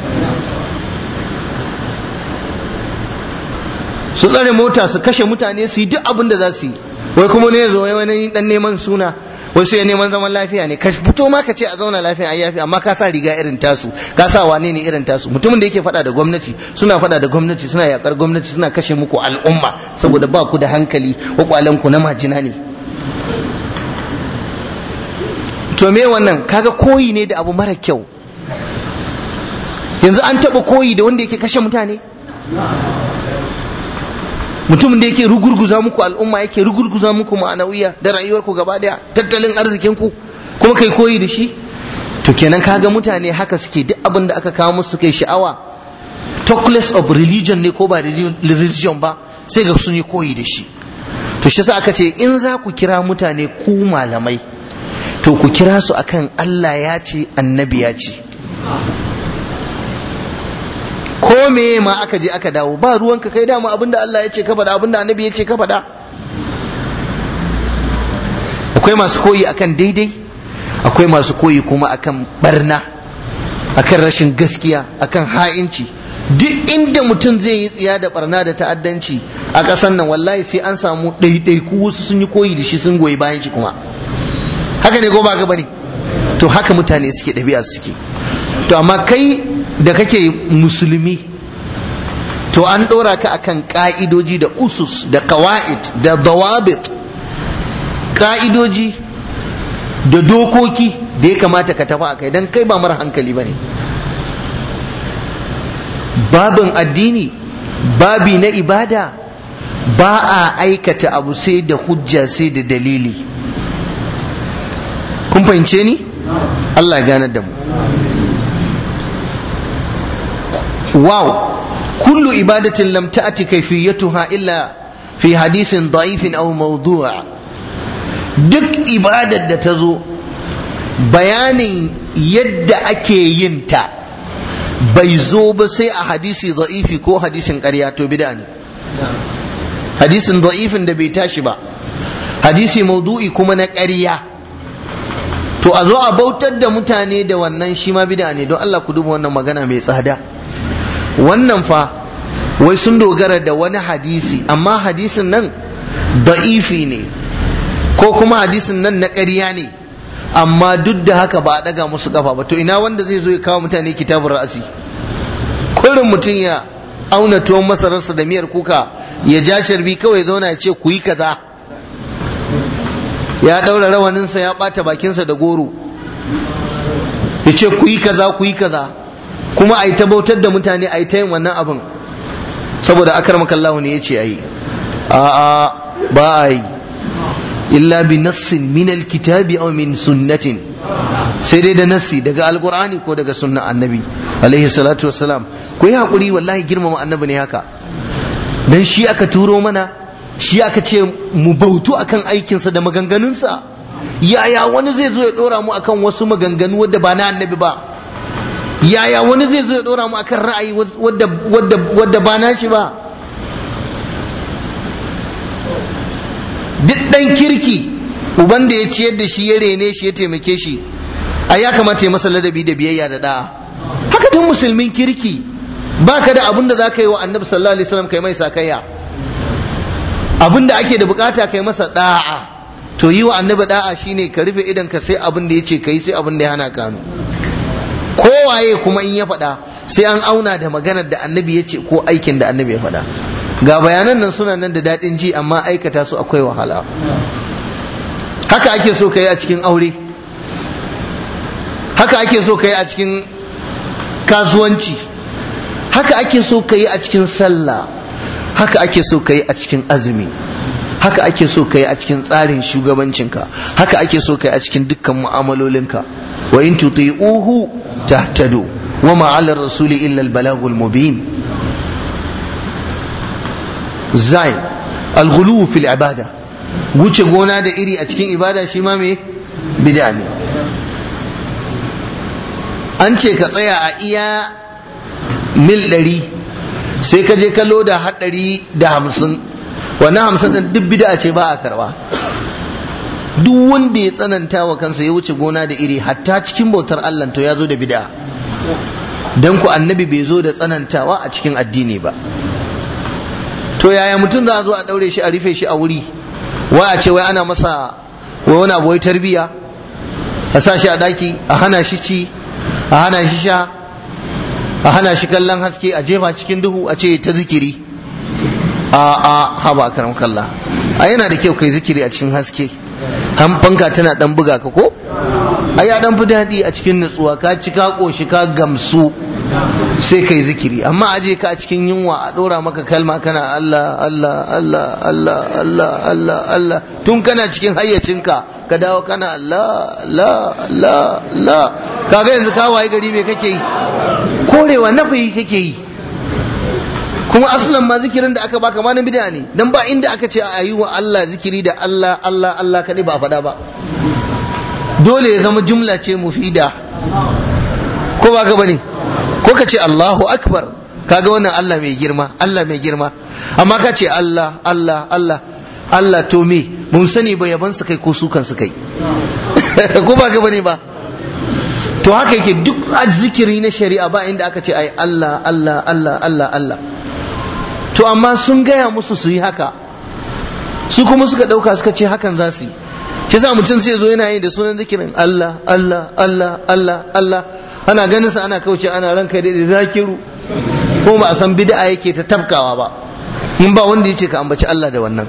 Su tsare mota, su kashe mutane, su yi duk abin da za su yi. Wai kuma ne zo wani dan neman suna, wai sai neman zaman lafiya ne. Ka fito ma ka ce a zauna lafiya a yafi, amma ka sa riga irin tasu, ka sa wane ne irin tasu. Mutumin da yake fada da gwamnati, suna fada da gwamnati, suna yakar gwamnati, suna kashe muku al'umma saboda ba ku da hankali, kwakwalen ku na majina ne. To me wannan? Kaga koyi ne da abu mara kyau. Yanzu an taba koyi da wanda yake kashe mutane, mutumin da yake rugurguza muku al'umma, yake rugurguza muku ma'anawiya da rayuwarku gaba daya, tattalin arzikinku, kuma kai koyi da shi. To kenan kaga mutane haka suke, duk abin da aka kawo musu kai sha'awa, talk less of religion ne ko ba religion ba, sai ga sun yi koyi da shi. To shi yasa aka ce in za ku kira mutane ku malamai, to ku kira su akan Allah ya ce, annabi ya ce. Ko me ma aka je aka dawo, ba ruwanka kai, dama abinda Allah ya ce ka faɗa, abinda annabi ya ce ka faɗa. Akwai masu koyi akan daidai, akwai masu koyi kuma akan barna, akan rashin gaskiya, akan ha'inci. Duk inda mutum zai yi tsiya da barna da ta'addanci a ƙasar nan, wallahi sai an samu ɗaiɗaiku wasu sun yi koyi da shi, sun goyi bayan shi kuma. Haka ne ko ba ga bane? To haka mutane suke, ɗabi'a suke. To amma kai da kake musulmi, to an ɗora ka akan ƙa'idoji da usus da ƙawa'id da dawabit, ƙa'idoji da dokoki da ya kamata ka tafi a kai, don kai ba mara hankali ba ne. Babin addini, babi na ibada, ba a aikata abu sai da hujja, sai da dalili. Kun fahimce ni? Allah ya ganar da mu. Wow, kullu ibadatin lam ta'ti kayfiyatuha illa fi hadithin da'ifin aw mawdu'. Duk ibadar da ta zo bayanin yadda ake yin ta bai zo ba sai a hadisi da'ifi ko hadisin ƙarya, to bid'a ne. Hadisin da'ifin da bai tashi ba, hadisi mawdu'i kuma na ƙarya, to a zo a bautar da mutane da wannan, shi ma bid'a ne. Don Allah ku duba wannan magana mai tsada. Wannan fa wai sun dogara da wani hadisi, amma hadisin nan da'ifi ne, ko kuma hadisin nan na ƙarya ne, amma duk da haka ba a ɗaga musu ƙafa ba. To ina wanda zai zo ya kawo mutane kitabun ra'asi? Kullum mutum ya auna tuwon masararsa da miyar kuka, ya ja carbi kawai ya zauna ya ce ku yi kaza, ya ɗaura rawaninsa, ya ɓata bakinsa da goro, ya ce ku yi kaza, ku yi kaza, kuma a yi ta bautar da mutane, a yi ta yin wannan abin saboda akramakallahu ne ya ce a yi. A'a, ba a yi illa bi nassin min alkitabi aw min sunnatin, sai dai da nassi daga alqur'ani ko daga sunnan annabi alaihi salatu wassalam. Ku yi hakuri, wallahi girmama annabi ne haka, dan shi aka turo mana, shi aka ce mu bautu akan aikinsa da maganganunsa, yaya wani zai zo ya dora mu akan wasu maganganu wadda ba na annabi ba, yaya wani zai zo ya dora mu akan ra'ayi wadda ba na shi ba. duk dan kirki uban da ya ciyar da shi ya rene shi ya taimake shi ai ya kamata ya masa ladabi da biyayya da da'a. haka tun musulmin kirki baka da abin da zaka yi wa annabi sallallahu alaihi wasallam kai mai sakayya, abin da ake da bukata kai masa da'a. to yi wa annabi da'a shine ka rufe idan ka sai abin da yace kai sai abin da ya hana ka. kowaye kuma in ya faɗa sai an auna da maganar da annabi yace ko aikin da annabi ya faɗa. ga bayanan nan suna nan da daɗin ji amma aikata su akwai wahala. haka ake so ka yi a cikin aure, haka ake so ka yi a cikin kasuwanci, haka ake so ka yi a cikin sallah, haka ake so ka yi a cikin azumi, haka ake so ka yi a cikin tsarin shugabancinka, haka ake so ka yi a cikin dukkan mu'amalolinka. wa in tuti'uhu tahtadu wa ma 'ala ar-rasuli illa al-balagul mubin. zai al-ghulu fil ibada, wuce gona da iri a cikin ibada shi ma me bid'a ne. an ce ka tsaya a iya mil 100 sai ka je ka loda har 150, wannan 50 din duk bid'a ce ba a karba. duk wanda ya tsananta wa kansa ya wuce gona da iri hatta cikin bautar Allah to ya zo da bid'a, dan ku annabi bai zo da tsanantawa a cikin addini ba. to yaya mutum za a zo a daure shi a rufe shi a wuri, wai a ce wai ana masa wai wani abu wai tarbiya, a sa shi a daki, a hana shi ci, a hana shi sha, a hana shi kallon haske, a jefa cikin duhu, a ce ta zikiri. a haba karam kallah, a yana da kyau kai zikiri a cikin haske, fanka tana dan buga ka ko, ai ya dan fi daɗi a cikin nutsuwa, ka ci ka koshi ka gamsu sai kai zikiri. amma aje ka a cikin yunwa a ɗora maka kalma kana Allah Allah Allah Allah Allah Allah Allah tun kana cikin hayyacinka ka dawo kana Allah Allah Allah Allah, kaga yanzu ka waye gari me kake yi? korewa nafi kake yi. kuma aslan ma zikirin da aka baka ma na bid'a ne, dan ba inda aka ce a yi wa Allah zikiri da Allah Allah Allah kadai ba a faɗa ba. dole ya zama jumla ce mufida, ko ba ka bane? ko ka ce Allahu akbar, kaga wannan Allah mai girma, Allah mai girma, amma ka ce Allah Allah Allah Allah, to me mun sani ba yaban su kai ko su kan su kai ko ba ka bane ba? to haka yake duk zikiri na shari'a ba inda aka ce ai Allah Allah Allah Allah Allah. to amma sun gaya musu su yi haka, su kuma suka dauka suka ce hakan za su yi. shi yasa mutum sai zo yana yi da sunan zikirin Allah Allah Allah Allah Allah, ana ganin sa ana kauce ana ranka da zakiru, ko ba a san bid'a yake ta tabkawa ba, in ba wanda yace ka ambaci Allah da wannan.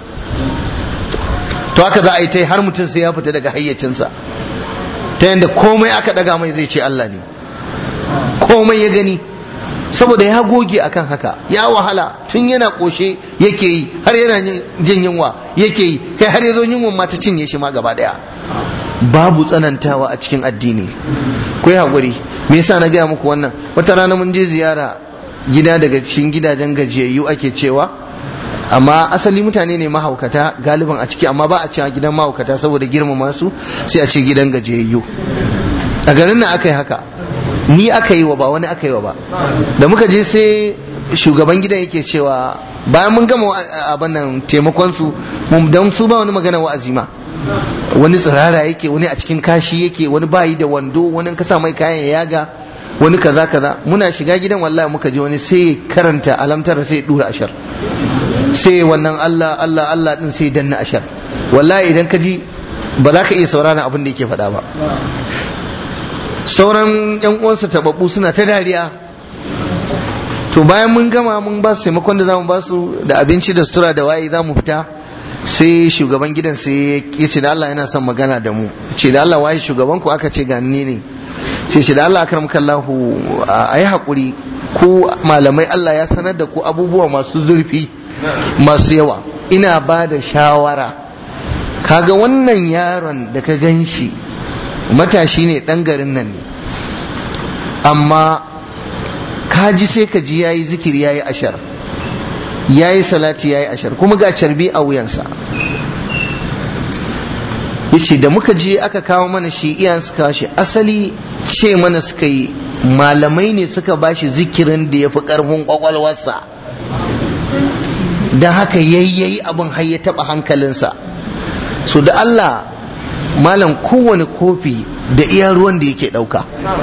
to haka za a yi ta har mutum sai ya fita daga hayyacinsa, ta yanda komai aka daga mai zai ce Allah ne, komai ya gani, saboda ya goge akan haka, ya wahala tun yana koshe yake yi, har yana jin yunwa yake yi, kai har yazo yunwan ma ta cinye shi ma gaba daya. babu tsanantawa a cikin addini. ku yi haƙuri, me yasa na gaya muku wannan? wata rana mun je ziyara gida daga cikin gidajen gajiyayyu ake cewa, amma asali mutane ne mahaukata galiban a ciki, amma ba a cewa gidan mahaukata saboda girmama su, sai a ce gidan gajiyayyu. a garin nan aka yi haka, ni aka yi wa ba wani aka yi wa ba. da muka je sai shugaban gidan yake cewa bayan mun gama abin nan taimakon su, don su ba wani magana wa'azi ma, wani tsirara yake, wani a cikin kashi yake, wani bayi da wando, wani ka sa mai kayan ya yaga, wani kaza kaza. muna shiga gidan wallahi muka je wani sai karanta alamtar sai dura ashar, sai wannan Allah Allah Allah din sai danna ashar. wallahi idan ka ji ba za ka iya sauraron abin da yake faɗa ba. sauran yan uwansa tababbu suna ta dariya. to bayan mun gama mun ba su taimakon da zamu ba su da abinci da sutura da waye zamu fita, sai shugaban gidan sai ya ce da Allah yana son magana da mu. ce da Allah waye shugaban ku? aka ce ga ni ne. sai shi da Allah akramakallahu ayi hakuri, ku malamai Allah ya sanar da ku abubuwa masu zurfi masu yawa, ina ba da shawara. kaga wannan yaron da ka gan shi matashi ne, dan garin nan ne, amma kaji sai ka ji yayi zikiri yayi ashar, yayi salati yayi ashar, kuma ga carbi a wuyansa. yace da muka je aka kawo mana shi, iyayen suka kawo shi, asali ce mana suka yi malamai ne suka bashi zikirin da ya fi karfin kwakwalwarsa, don haka yayyayi abin har ya taba hankalinsa. So da Allah malam, kowane kofi da iya ruwan da yake dauka.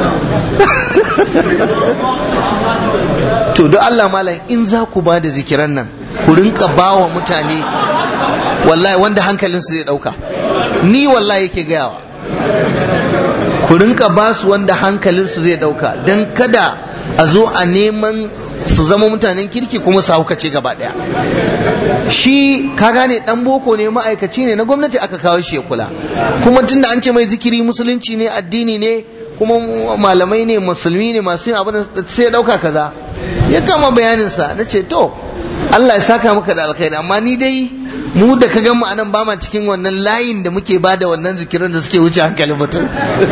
To da Allah malam, in za ku ba da zikiran nan ku rinka ba wa mutane wallahi wanda hankalinsu zai dauka. Ni wallahi yake gayawa, ku rinka ba su wanda hankalinsu zai dauka, don kada a zo a neman su zama mutanen kirki kuma su haukace gaba daya. Shi ka gane dan boko ne, ma'aikaci ne na gwamnati, aka kawo shi ya kula, kuma tunda an ce mai zikiri musulunci ne, addini ne, kuma malamai ne, musulmi ne masu yin abin sai ya dauka kaza. Ya kama bayaninsa, na ce to Allah ya saka maka da alkhairi, amma ni dai mu da ka gan mu anan ba ma cikin wannan layin da muke bada wannan zikirin da suke wuce hankalin mutum.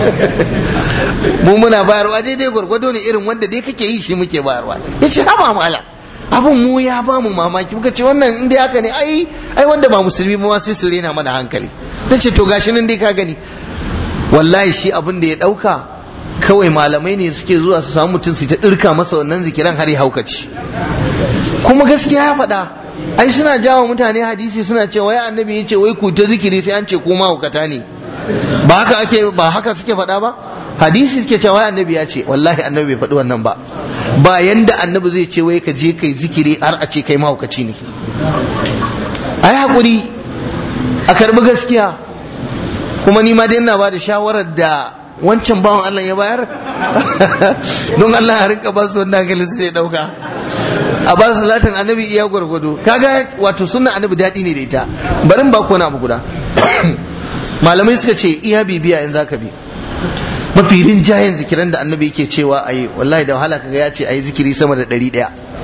Mu muna bayarwa daidai gwargwado ne, irin wanda dai kake yi shi muke bayarwa. Yace haba mala, abun mu ya ba mu mamaki, muka ce wannan in dai haka ne ai wanda ba musulmi ba sai su rena mana hankali. Nace to gashi nan dai ka gani, wallahi shi abin da ya dauka kawai malamai ne suke zuwa su samu mutum su ta dirka masa wannan zikiran har ya haukaci. Kuma gaskiya ya faɗa, ai suna jawo mutane hadisi suna cewa wai annabi ya ce wai ku ta zikiri sai an ce ku mahaukata ne. Ba haka suke faɗa ba? Hadisi suke cewa wai annabi ya ce, wallahi annabi bai faɗi wannan ba. Ba yanda annabi zai ce wai ka je kai zikiri har a ce kai mahaukaci ne. Ai hakuri a karbi gaskiya. Kuma ni ma dai ina ba da shawarar da wancan bawan Allah ya bayar don Allah ya rinka ba su wanda hankalin su zai dauka, a ba su salatin annabi iya gwargwado. Kaga wato sunna annabi daɗi ne da ita. Barin ba ko na abu guda. Malamai suka ce iya bibiya in zaka bi, mafi rinjayen zikiran da annabi yake cewa ayi, wallahi da wahala kaga ya ce ayi zikiri sama da 100.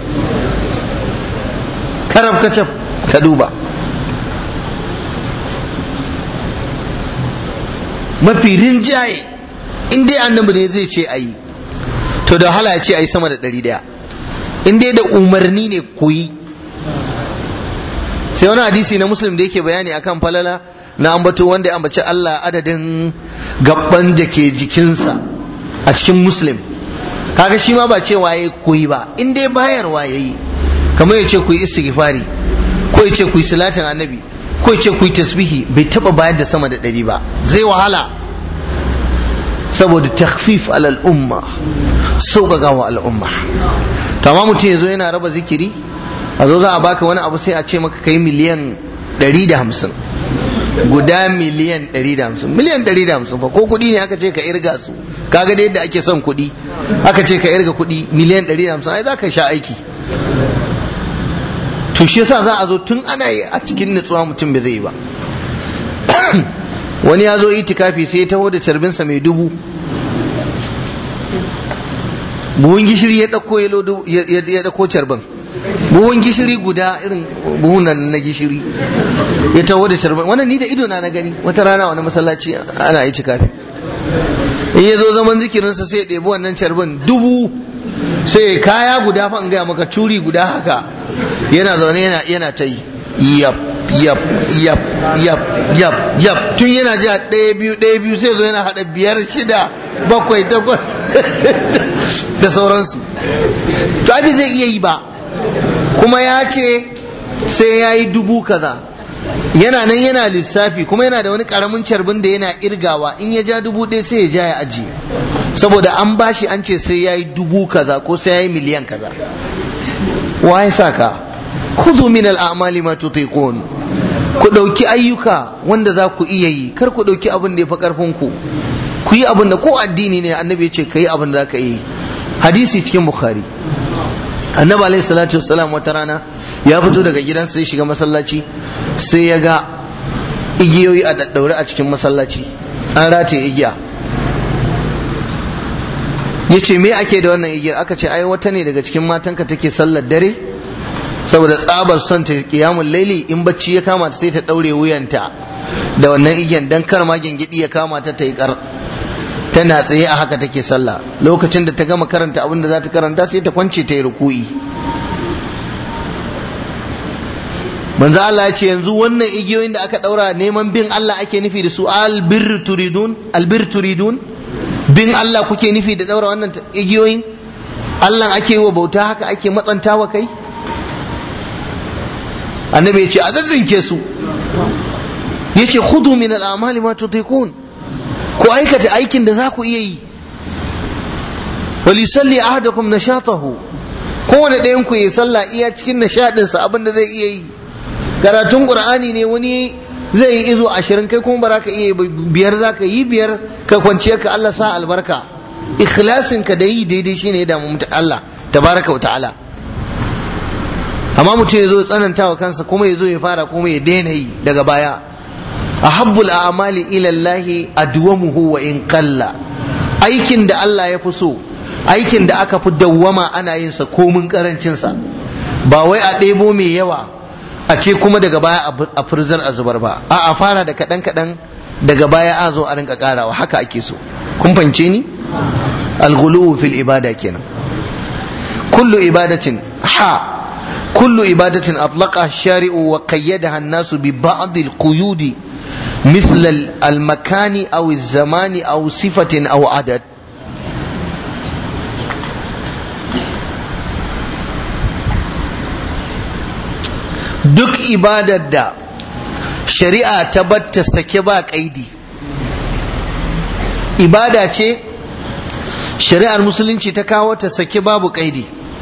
Karab kacaf ka duba, mafi rinjaye in dai annabi ne zai ce ayi, to da wahala ya ce ayi sama da 100. In dai da umarni ne koyi. Sai wani hadisi na Muslim da yake bayani akan falala na ambato wanda ya ambaci Allah adadin gabban da ke jikinsa a cikin Muslim. Kaga shi ma ba cewa yayi koyi ba, in dai bayarwa yayi, kamar ya ce ku yi istighfari, ko ya ce ku yi salatin annabi, ko ya ce ku yi tasbihi, bai taba bayar da sama da 100 ba. Zai wahala, saboda takhfif alal umma, sauƙaƙa wa al'umma. To amma mutum yazo yana raba zikiri, a zo za a baka wani abu sai a ce maka kai miliyan 150, guda miliyan 150, miliyan 150 fa ko kuɗi ne aka ce ka irga su, kaga da yadda ake son kuɗi, aka ce ka irga kuɗi miliyan 150, ai za ka sha aiki. To shi yasa za a zo tun ana yi a cikin nutsuwa, mutum bai zai yi ba. Wani ya zo itikafi sai ya taho da carbinsa mai 1000, buhun gishiri ya ɗauko carbin, buhun gishiri guda, irin buhunan na gishiri ya taho da carbin. Wannan ni da ido na gani wata rana wani masallaci ana itikafi. In ya zo zaman zikirinsa sai ya ɗebi wannan carbin 1000, sai kaya guda fa in gaya maka, turi guda haka yana zaune yana ta yi yap yap yap yap yap yap, tun yana ji 1 2 1 2 sai zo yana hada 5 6 7 8 da sauransu. To abi zai iya yi ba, kuma ya ce sai ya yi 1000 kaza, yana nan yana lissafi, kuma yana da wani karamin carbin da yana irgawa, in ya ja 1000 sai ya ja ya ajiye, saboda an bashi an ce sai ya yi 1000 kaza ko sai ya yi miliyan kaza. Wa ya saka? khudhu min al-a'mali ma tutiqun, ku dauki ayyuka wanda za ku iya yi, kar ku dauki abin da ya fi karfin ku. Ku yi abin da ko addini ne annabi ya ce kai abin da zaka yi. Hadisi cikin Bukhari, annabi alaihi salatu wassalam wata rana ya fito daga gidansa sai shiga masallaci, sai ya ga igiyoyi a daddaure a cikin masallaci, an rataye igiya. Ya ce me ake da wannan igiyar? Aka ce ai wata ne daga cikin matanka take sallar dare, saboda tsabar son ta qiyamul laili, in bacci ya kama ta sai ta daure wuyanta da wannan igiyar dan kar ma gingidi ya kama ta yi kar. Tana tsaye a haka take sallah, lokacin da ta gama karanta abin da za ta karanta sai ta kwance ta yi ruku'i. manzo Allah ya ce yanzu wannan igiyoyin da aka daura neman bin Allah ake nufi da su, albir turidun bin Allah kuke nufi da daura wannan igiyoyin? Allah ake yi wa bauta, haka ake matsantawa kai? annabi ya ce a zazzinke su, ya ce khudu min al'amali ma tutiqun, ku aikata aikin da za ku iya yi. walisalli ahadakum nashatahu, kowane ɗayan ku yi sallah iya cikin nishadinsa abin da zai iya yi. karatun qur'ani ne wani zai yi izo 20 kai kuma ba za ka iya 5, za ka yi 5 ka kwanciya ka, Allah sa albarka. ikhlasin ka da yi daidai shine ya damu Allah tabaraka wa ta'ala. amma mutum ya zo tsananta wa kansa kuma ya zo ya fara kuma ya daina yi daga baya. ahabbul a'mali ila Allah adwamuhu wa in qalla, aikin da Allah ya fi so, aikin da aka fi dawwama ana yin sa komin karancin sa, ba wai a ɗebo mai yawa a ce kuma daga baya a furzar a zubar ba. a fara da kaɗan kaɗan, daga baya a zo a rinka karawa, haka ake so. kun fahimce ni? al-ghuluw fil ibada kenan. kullu ibadatin atlaqa ash-shari'u wa qayyadaha an-nasu bi ba'd al-quyud مثل المكان أو الزمان أو صفة أو عدد. duk ibadar da shari'a ta batta sake ba kaidi, ibada ce shari'ar musulunci ta kawo ta sake babu kaidi,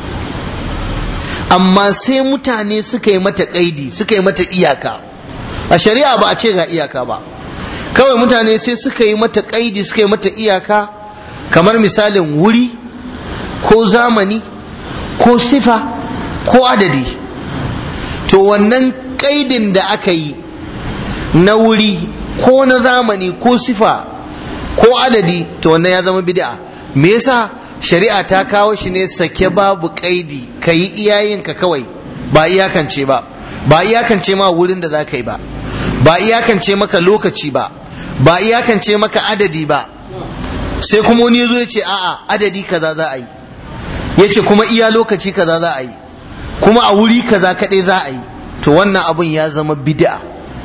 amma sai mutane suka yi mata kaidi, suka yi mata iyaka. a shari'a ba a ce ga iyaka ba, kawai mutane sai suka yi mata kaidi, suka yi mata iyaka, kamar misalin wuri ko zamani ko sifa ko adadi. to wannan kaidin da aka yi na wuri ko na zamani ko sifa ko adadi, to wannan ya zama bid'a. me yasa? shari'a ta kawo shi ne sake babu kaidi, ka yi iyayenka kawai, ba iyakance ba, ba iyakance ma wurin da za ka yi ba, ba iyakance maka lokaci ba, ba iyakance maka adadi ba. sai kuma wani yazo ya ce a'a adadi kaza za a yi, ya ce kuma iya lokaci kaza za a yi, kuma a wuri kaza kaɗai za a yi. to wannan abun ya zama bid'a,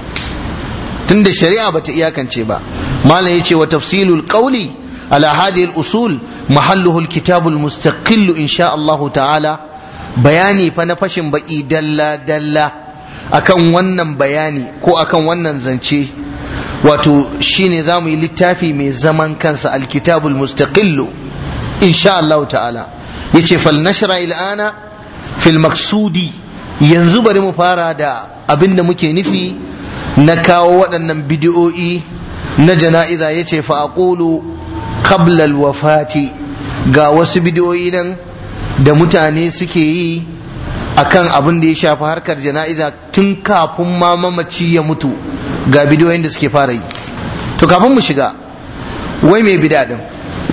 tunda shari'a bata iyakance ba. malam yace wa tafsilul qawli ala hadhihi al-usul mahalluhu al-kitabul mustaqil insha Allah ta'ala. bayani fa na fashin baki dalla dalla akan wannan bayani ko akan wannan zance, wato shine zamu yi littafi mai zaman kansa, al-kitabul mustaqil insha Allah ta'ala. yace fal nashra al-ana fil maqsudi, yanzu bari mu fara da abin da muke nufi na kawo waɗannan bidiyo'i na jana'iza. yace fa aqulu qabla al-wafati, ga wasu bidiyo'i nan da mutane suke yi akan abin da ya shafi harkar jana'iza tun kafin ma mamaci ya mutu. ga bidiyoyin da suke fara yi. to kafin mu shiga, wai mai bid'a din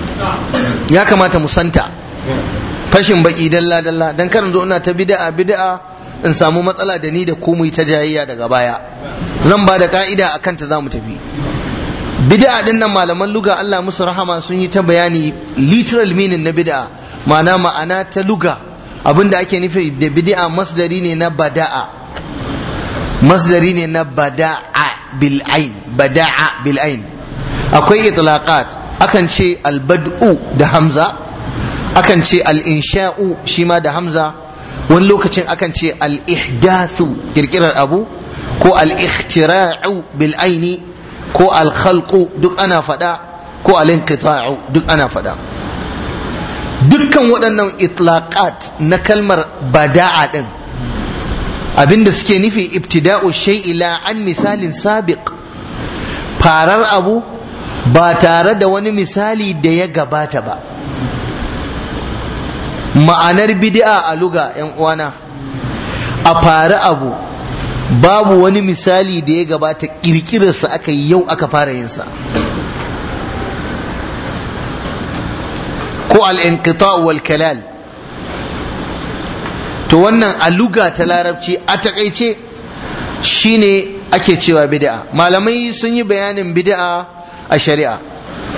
ya kamata mu santa, fashin baki dalla dalla, dan karin zo ina ta bid'a in samu matsala da ni da ku mu ta jayayya daga baya. zan ba da ka'ida akan ta zamu tafi. bid'a din nan malaman luga Allah musu rahama sun yi ta bayani literal meaning na bid'a, ma'ana ta luga. abinda ake nufi da bid'a masdari ne na bada'a, masdari ne na bada'a bil ain, bada'a bil ain. akwai itlaqat, akan ce al bad'u da hamza, akan ce al insha'u shi ma da hamza, wani lokacin akan ce al ihdathu kirkirar abu, ko al ikhtira'u bil aini, ko al khalqu duk ana fada, ko al inqita'u duk ana fada. dukkan waɗannan itlaqat na kalmar bada'a din abinda suke nufi ibtida'u shay'i la an misalin sabiq, farar abu ba tare da wani misali da ya gabata ba. ma'anar bid'a a luga yan uwana, a fara abu babu wani misali da ya gabata, kirkirarsa aka yi yau aka fara yinsa. ko al-inqita' wal kalal. to wannan a luga ta larabci a takaice shine ake cewa bid'a. malamai sun yi bayanin bid'a a shari'a.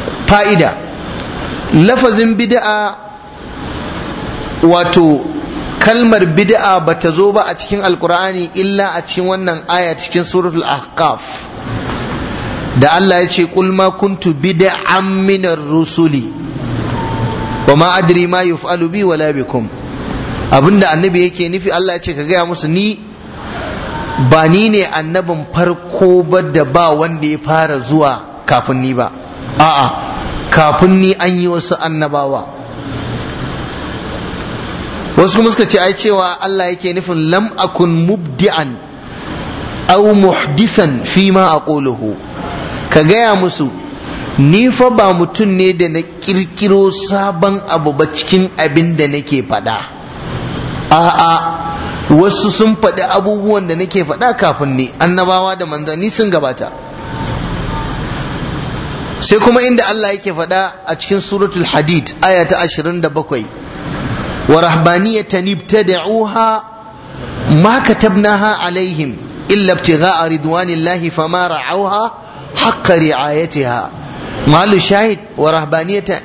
fa'ida, lafazin bid'a wato kalmar bid'a bata zo ba a cikin alkur'ani illa a cikin wannan aya cikin suratul ahqaf da Allah ya ce qul ma kuntu bid'an minar rusuli wa ma adri ma yuf'alu bi wala bikum. Abinda annabi yake nufi, Allah ya ce ka gaya musu ni ba ni ne annabin farko ba da ba wanda ya fara zuwa kafin ni ba, a'a kafin ni an yi wasu annabawa. Wasu kuma suka ce ai cewa Allah yake nufin lam akun mubdi'an aw muhdisan fi ma aquluhu, ka gaya musu ni fa ba mutum ne da na kirkiro sabon abu ba cikin abin da nake faɗa, a'a wasu sun faɗi abubuwan da nake faɗa kafin ni, annabawa da manzanni sun gabata. Sai kuma inda Allah yake faɗa a cikin suratul hadid aya ta 27, wa rahbaniyatan ibtada'uha ma katabnaha alaihim illa ibtigha'a ridwanillahi fama ra'awha haqqa ri'ayatiha. malu shahid wa rahbaniyatan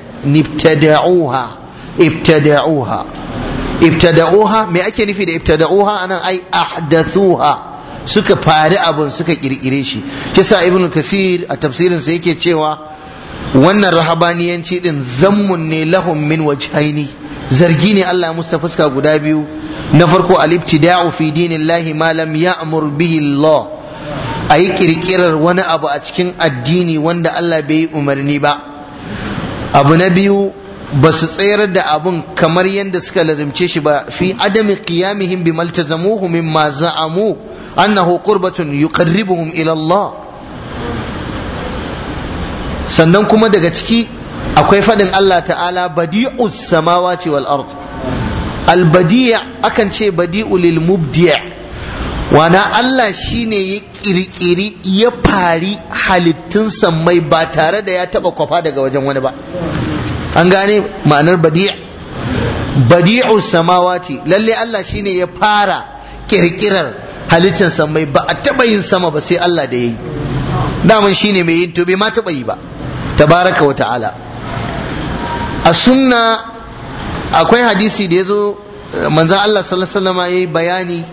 ibtada'uha me ake nufi da ibtada'uha anan? ai ahdathuha, suka fari abun, suka kirkire shi. Kisa ibnu kasir a tafsirin sa yake cewa wannan rahabaniyanci din zammun ne lahum min wajhaini, zargi ne Allah ya musta fuska guda biyu. Na farko al-ibtida'u fi dinillahi ma lam ya'mur bihi Allah, ayi kirkirar wani abu a cikin addini wanda Allah bai yi umarni ba. Abu na biyu, ba su tsayar da abun kamar yadda suka lazimce shi ba, fi adami qiyamihim bi maltazamuhu mimma za'amu annahu qurbatun yuqarribuhum ila Allah. Sannan kuma daga ciki akwai fadin Allah ta'ala badi'us samawati wal ard. Al badi' akan ce badi'u lil mubdi', wana Allah shine ya kirkiri ya fari halittun sammai ba tare da ya taba kwafa daga wajen wani ba. An gane ma'anar badi'u samawati, lalle Allah shine ya fara kirkirar halittar sammai, ba a taba yin sama ba sai Allah da yayi. Daman shine mai yin, to bai ma taba yi ba, tabaraka wa ta'ala. A sunna akwai hadisi da yazo manzon Allah sallallahu alaihi wasallam yayi bayani,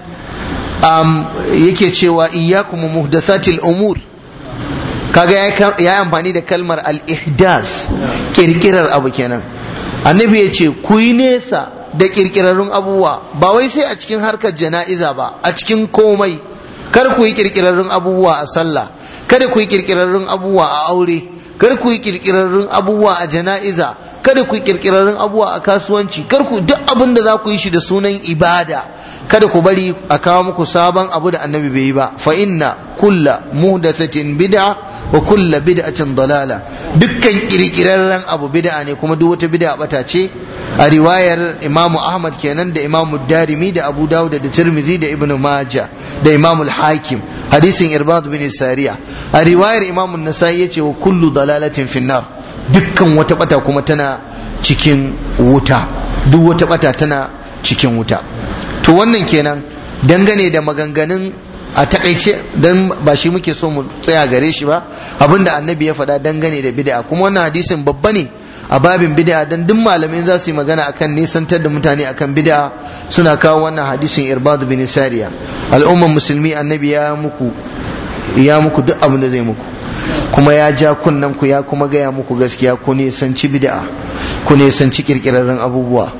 yake cewa iyyakum muhdathatil umur. Kaga ya amfani da kalmar al-ihdas, kirkirar abu kenan. Annabi ya ce ku yi nesa da kirkirarrun abubuwa, ba wai sai a cikin harkar jana'iza ba, a cikin komai. Kar ku yi kirkirarrun abubuwa a sallah, kada ku yi kirkirarrun abubuwa a aure, kar ku yi kirkirarrun abubuwa a jana'iza, kada ku yi kirkirarrun abubuwa a kasuwanci, kar ku duk abin da za ku yi shi da sunan ibada, kada ku bari a kawo muku sabon abu da annabi bai yi ba. Fa inna kulla muhdathatin bid'a wa kulla bid'atin dalala, dukkan kirkirarren abu bid'a ne, kuma duk wata bid'a bata ce. A riwayar Imam Ahmad kenan da Imam Darimi da Abu Dawud da Tirmidhi da Ibn Majah da Imam Al-Hakim, hadisin Irbad bin Sariya. A riwayar Imam An-Nasa'i yace wa kullu dalalatin finnar, dukkan wata bata kuma tana cikin wuta, duk wata bata tana cikin wuta. To wannan kenan dangane da maganganun a takaice, dan ba shi muke so mu tsaya gare shi ba, abinda annabi ya faɗa dangane da bid'a. Kuma wannan hadisin babba ne a babin bid'a, dan duk malamin za su yi magana akan nisantar da mutane akan bid'a suna kawo wannan hadisin Irbad bin Sariya. Al'umman musulmi, annabi ya muku duk abin da zai muku, kuma ya ja kunnen ku, ya kuma gaya muku gaskiya, ku nisanci bid'a, ku nisanci kirkirarren abubuwa.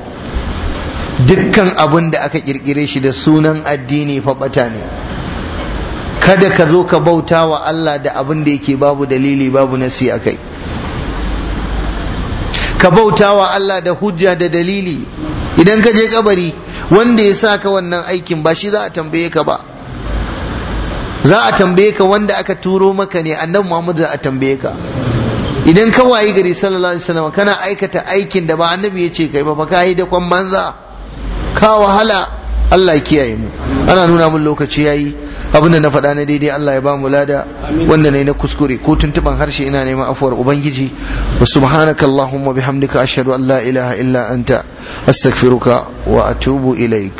Dukkan abin da aka kirkire shi da sunan addini fa bata ne. Kada ka zo ka bauta wa Allah da abin da yake babu dalili, babu nasi akai. Ka bauta wa Allah da hujja da dalili. Idan ka je kabari, wanda ya saka wannan aikin ba shi za a tambaye ka ba, za a tambaye ka wanda aka turo maka ne, annabi Muhammad za a tambaye ka. Idan ka wayi gari sallallahu alaihi wasallam kana aikata aikin da ba annabi ya ce kai ba, fa kai da kwan banza, ka wahala. Allah ya kiyaye mu. Ana nuna mun lokaci yayi. Abinda na faɗa na daidai Allah ya ba mu lada, wanda nayi na kuskure ko tuntuban harshe ina neman afuwar ubangiji. Wa subhanaka allahumma bihamdika ashhadu an la ilaha illa anta astaghfiruka wa atubu ilaik.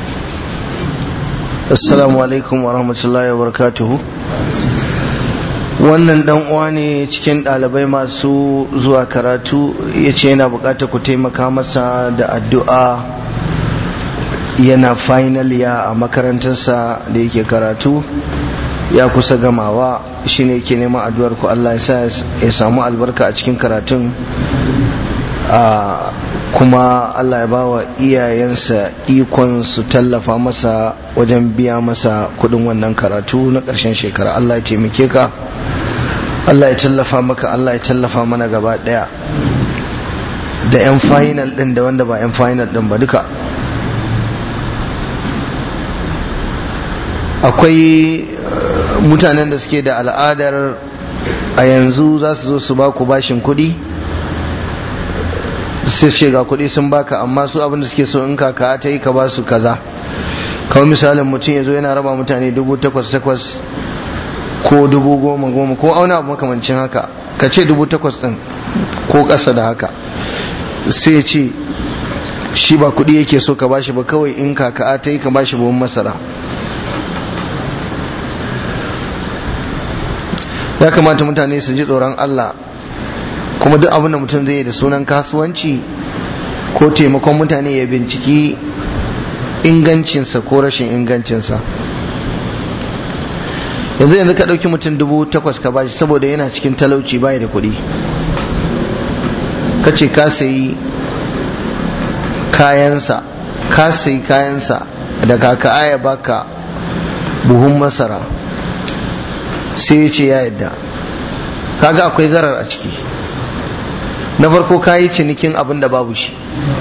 Assalamu alaikum wa rahmatullahi wa barakatuhu. wannan dan uwa ne cikin ɗalibai masu zuwa karatu, ya ce yana buƙatar ku taimaka masa da addu'a. Yana final ya a makarantarsa da yake karatu, ya kusa gamawa, shine yake neman addu'ar ku Allah ya sa ya samu albarka a cikin karatun, kuma Allah ya bawa iyayensa ikon su tallafa masa wajen biya masa kudin wannan karatu na ƙarshen shekara. Allah ya taimake ka, Allah ya tallafa maka, Allah ya tallafa mana gaba daya, da yan final din da wanda ba yan final din ba duka. Akwai mutanen da suke da al'adar a yanzu za su zo su ba ku bashin kuɗi, sai ce ga kuɗi sun baka, amma su abin da suke so in kaka ta yi ka ba su kaza. kawai misalin mutum ya zo yana raba mutane 8,800 ko 10,000 ko auna abu makamancin haka, ka ce 8,000 din ko ƙasa da haka, sai ce shi ba kuɗi yake so ka bashi ba, kawai in kaka ta yi ka bashi buhun masara. Ya kamata mutane su ji tsoron Allah, kuma duk abin da mutum zai yi da sunan kasuwanci ko taimakon mutane ya binciki ingancinsa ko rashin ingancinsa. Yanzu ka ɗauki mutum 8,000 ka bashi saboda yana cikin talauci bai da kuɗi, ka ce ka sayi kayansa da kaka ya baka buhun masara, sai ya ce ya yadda, kaga akwai garar a ciki. Na farko ka yi cinikin abin da babu shi,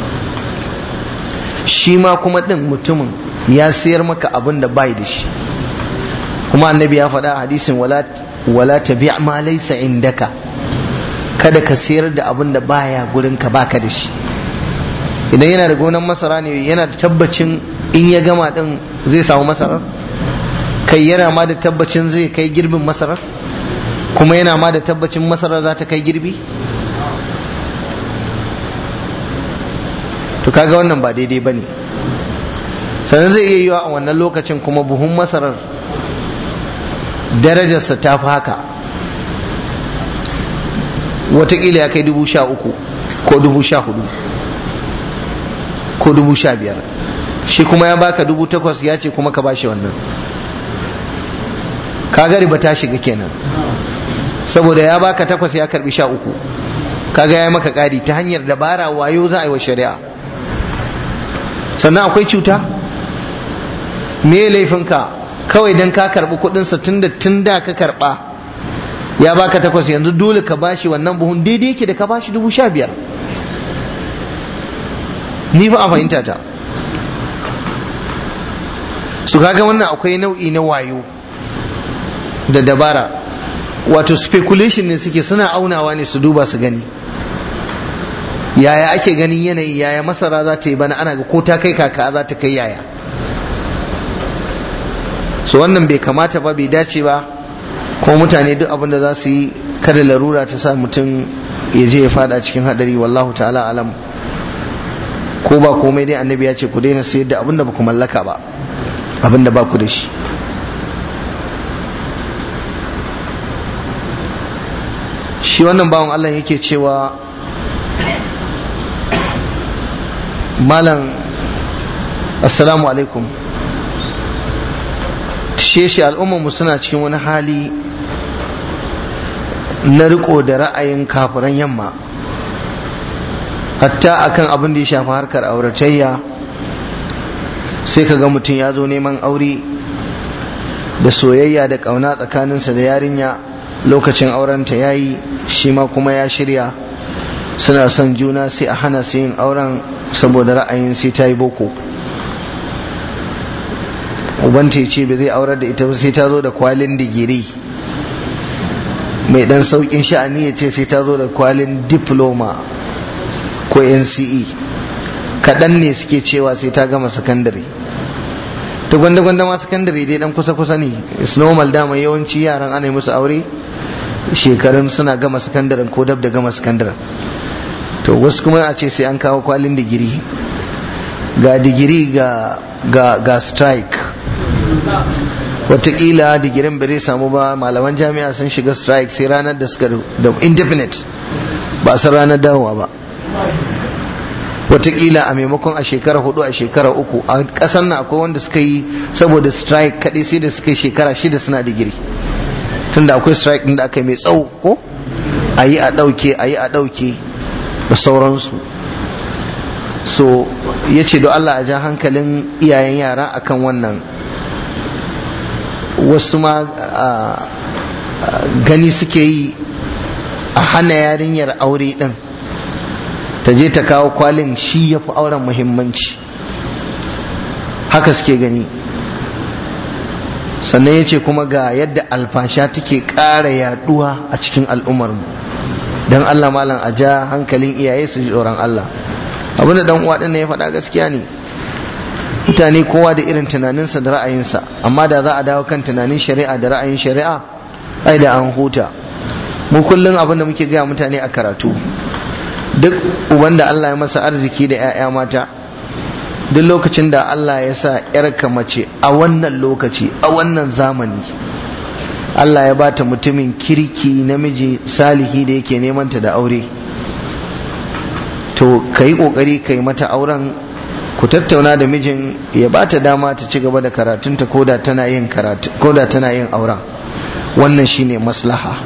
shi ma kuma ɗin mutumin ya sayar maka abin da bai da shi, kuma annabi ya faɗa a hadisin wala tabi' ma laysa indaka, kada ka sayar da abin da baya gurin ka baka da shi. Idan yana da gonan masara ne, yana da tabbacin in ya gama ɗin zai samu masarar, kai yana ma da tabbacin zai kai girbin masarar, kuma yana ma da tabbacin masarar za ta kai girbi. To kaga wannan ba daidai ba ne. Sannan zai iya yiwa a wannan lokacin kuma buhun masarar darajarsa ta fi haka, watakila ya kai 13,000 ko 14,000 ko 15,000, shi kuma ya baka 8,000 ya ce kuma ka bashi wannan. Kaga riba ta shiga kenan, saboda ya baka 8 ya karbi 13, kaga ya maka ƙari ta hanyar dabara, wayo za a yi wa shari'a. Sannan akwai cuta. Me laifinka kawai dan ka karbi kudinsa tun da ka karba ya baka 8, yanzu dole ka bashi wannan buhun daidai yake da ka bashi 15,000. Ni fa a fahimta ta. Su kaga wannan akwai nau'i na wayo da dabara, wato speculation ne suke, suna aunawa ne su duba su gani yaya ake ganin yanayi, yaya masara za ta yi bana, ana ga ko ta kai kaka za ta kai yaya. So wannan bai kamata ba, bai dace ba, kuma mutane duk abin da za su yi kada larura ta sa mutum ya je ya fada cikin hadari. Wallahu ta'ala alam. Ko ba komai dai annabi ya ce ku daina sayar da abin da ba ku mallaka ba, abin da ba ku da shi. Shi wannan bawan Allah yake cewa, malam assalamu alaikum, shi al'ummarmu suna cikin wani hali na riko da ra'ayin kafiran yamma, hatta akan abin da ya shafi harkar auratayya. Sai ka ga mutum ya zo neman aure da soyayya da ƙauna tsakaninsa da yarinya, lokacin aurenta ya yi, shi ma kuma ya shirya, suna son juna, sai a hana su yin auren saboda ra'ayin sai ta yi boko. Ubanta ya ce ba zai aurar da ita ba sai ta zo da kwalin digiri, mai dan saukin sha'ani ya ce sai ta zo da kwalin diploma ko NCE. Kaɗan ne suke cewa sai ta gama sakandare. To gwanda-gwanda ma sakandare dai dan kusa-kusa ne, is normal, dama yawanci yaran ana yi musu aure shekarun suna gama sakandaren ko dab da gama sakandaren. To wasu kuma a ce sai an kawo kwalin digiri, ga digiri ga strike. wataƙila digirin bai samu ba, malaman jami'a sun shiga strike sai ranar da suka da indefinite, ba a san ranar dawowa ba. Wataƙila a maimakon a shekara 4 a shekara 3, a ƙasar nan akwai wanda suka yi saboda strike kaɗai sai da suka yi shekara 6 suna digiri, tunda akwai strike ɗin da aka yi mai tsawo ko a yi a ɗauke da sauransu. So ya ce don Allah a ja hankalin iyayen yara akan wannan. Wasu ma gani suke yi a hana yarinyar aure din ta je ta kawo kwalin shi ya fi auren muhimmanci, haka suke gani. Sannan ya ce kuma ga yadda alfasha take ƙara yaduwa a cikin al'ummarmu. don Allah malam a ja hankalin iyaye su ji tsoron Allah. Abinda dan uwa din ya faɗa gaskiya ne, mutane kowa da irin tunaninsa da ra'ayinsa, amma da za a dawo kan tunanin shari'a da ra'ayin shari'a ai da an huta. Mu kullum abin da muke gaya mutane a karatu, duk uban da Allah ya masa arziki da 'ya'ya mata, duk lokacin da Allah ya sa 'yarka mace a wannan lokaci a wannan zamani Allah ya bata mutumin kirki namiji salihi da yake neman ta da aure, to kai kokari kai mata auren, ku tattauna da mijin ya bata dama ta ci gaba da karatunta koda tana yin auren. Wannan shine maslaha,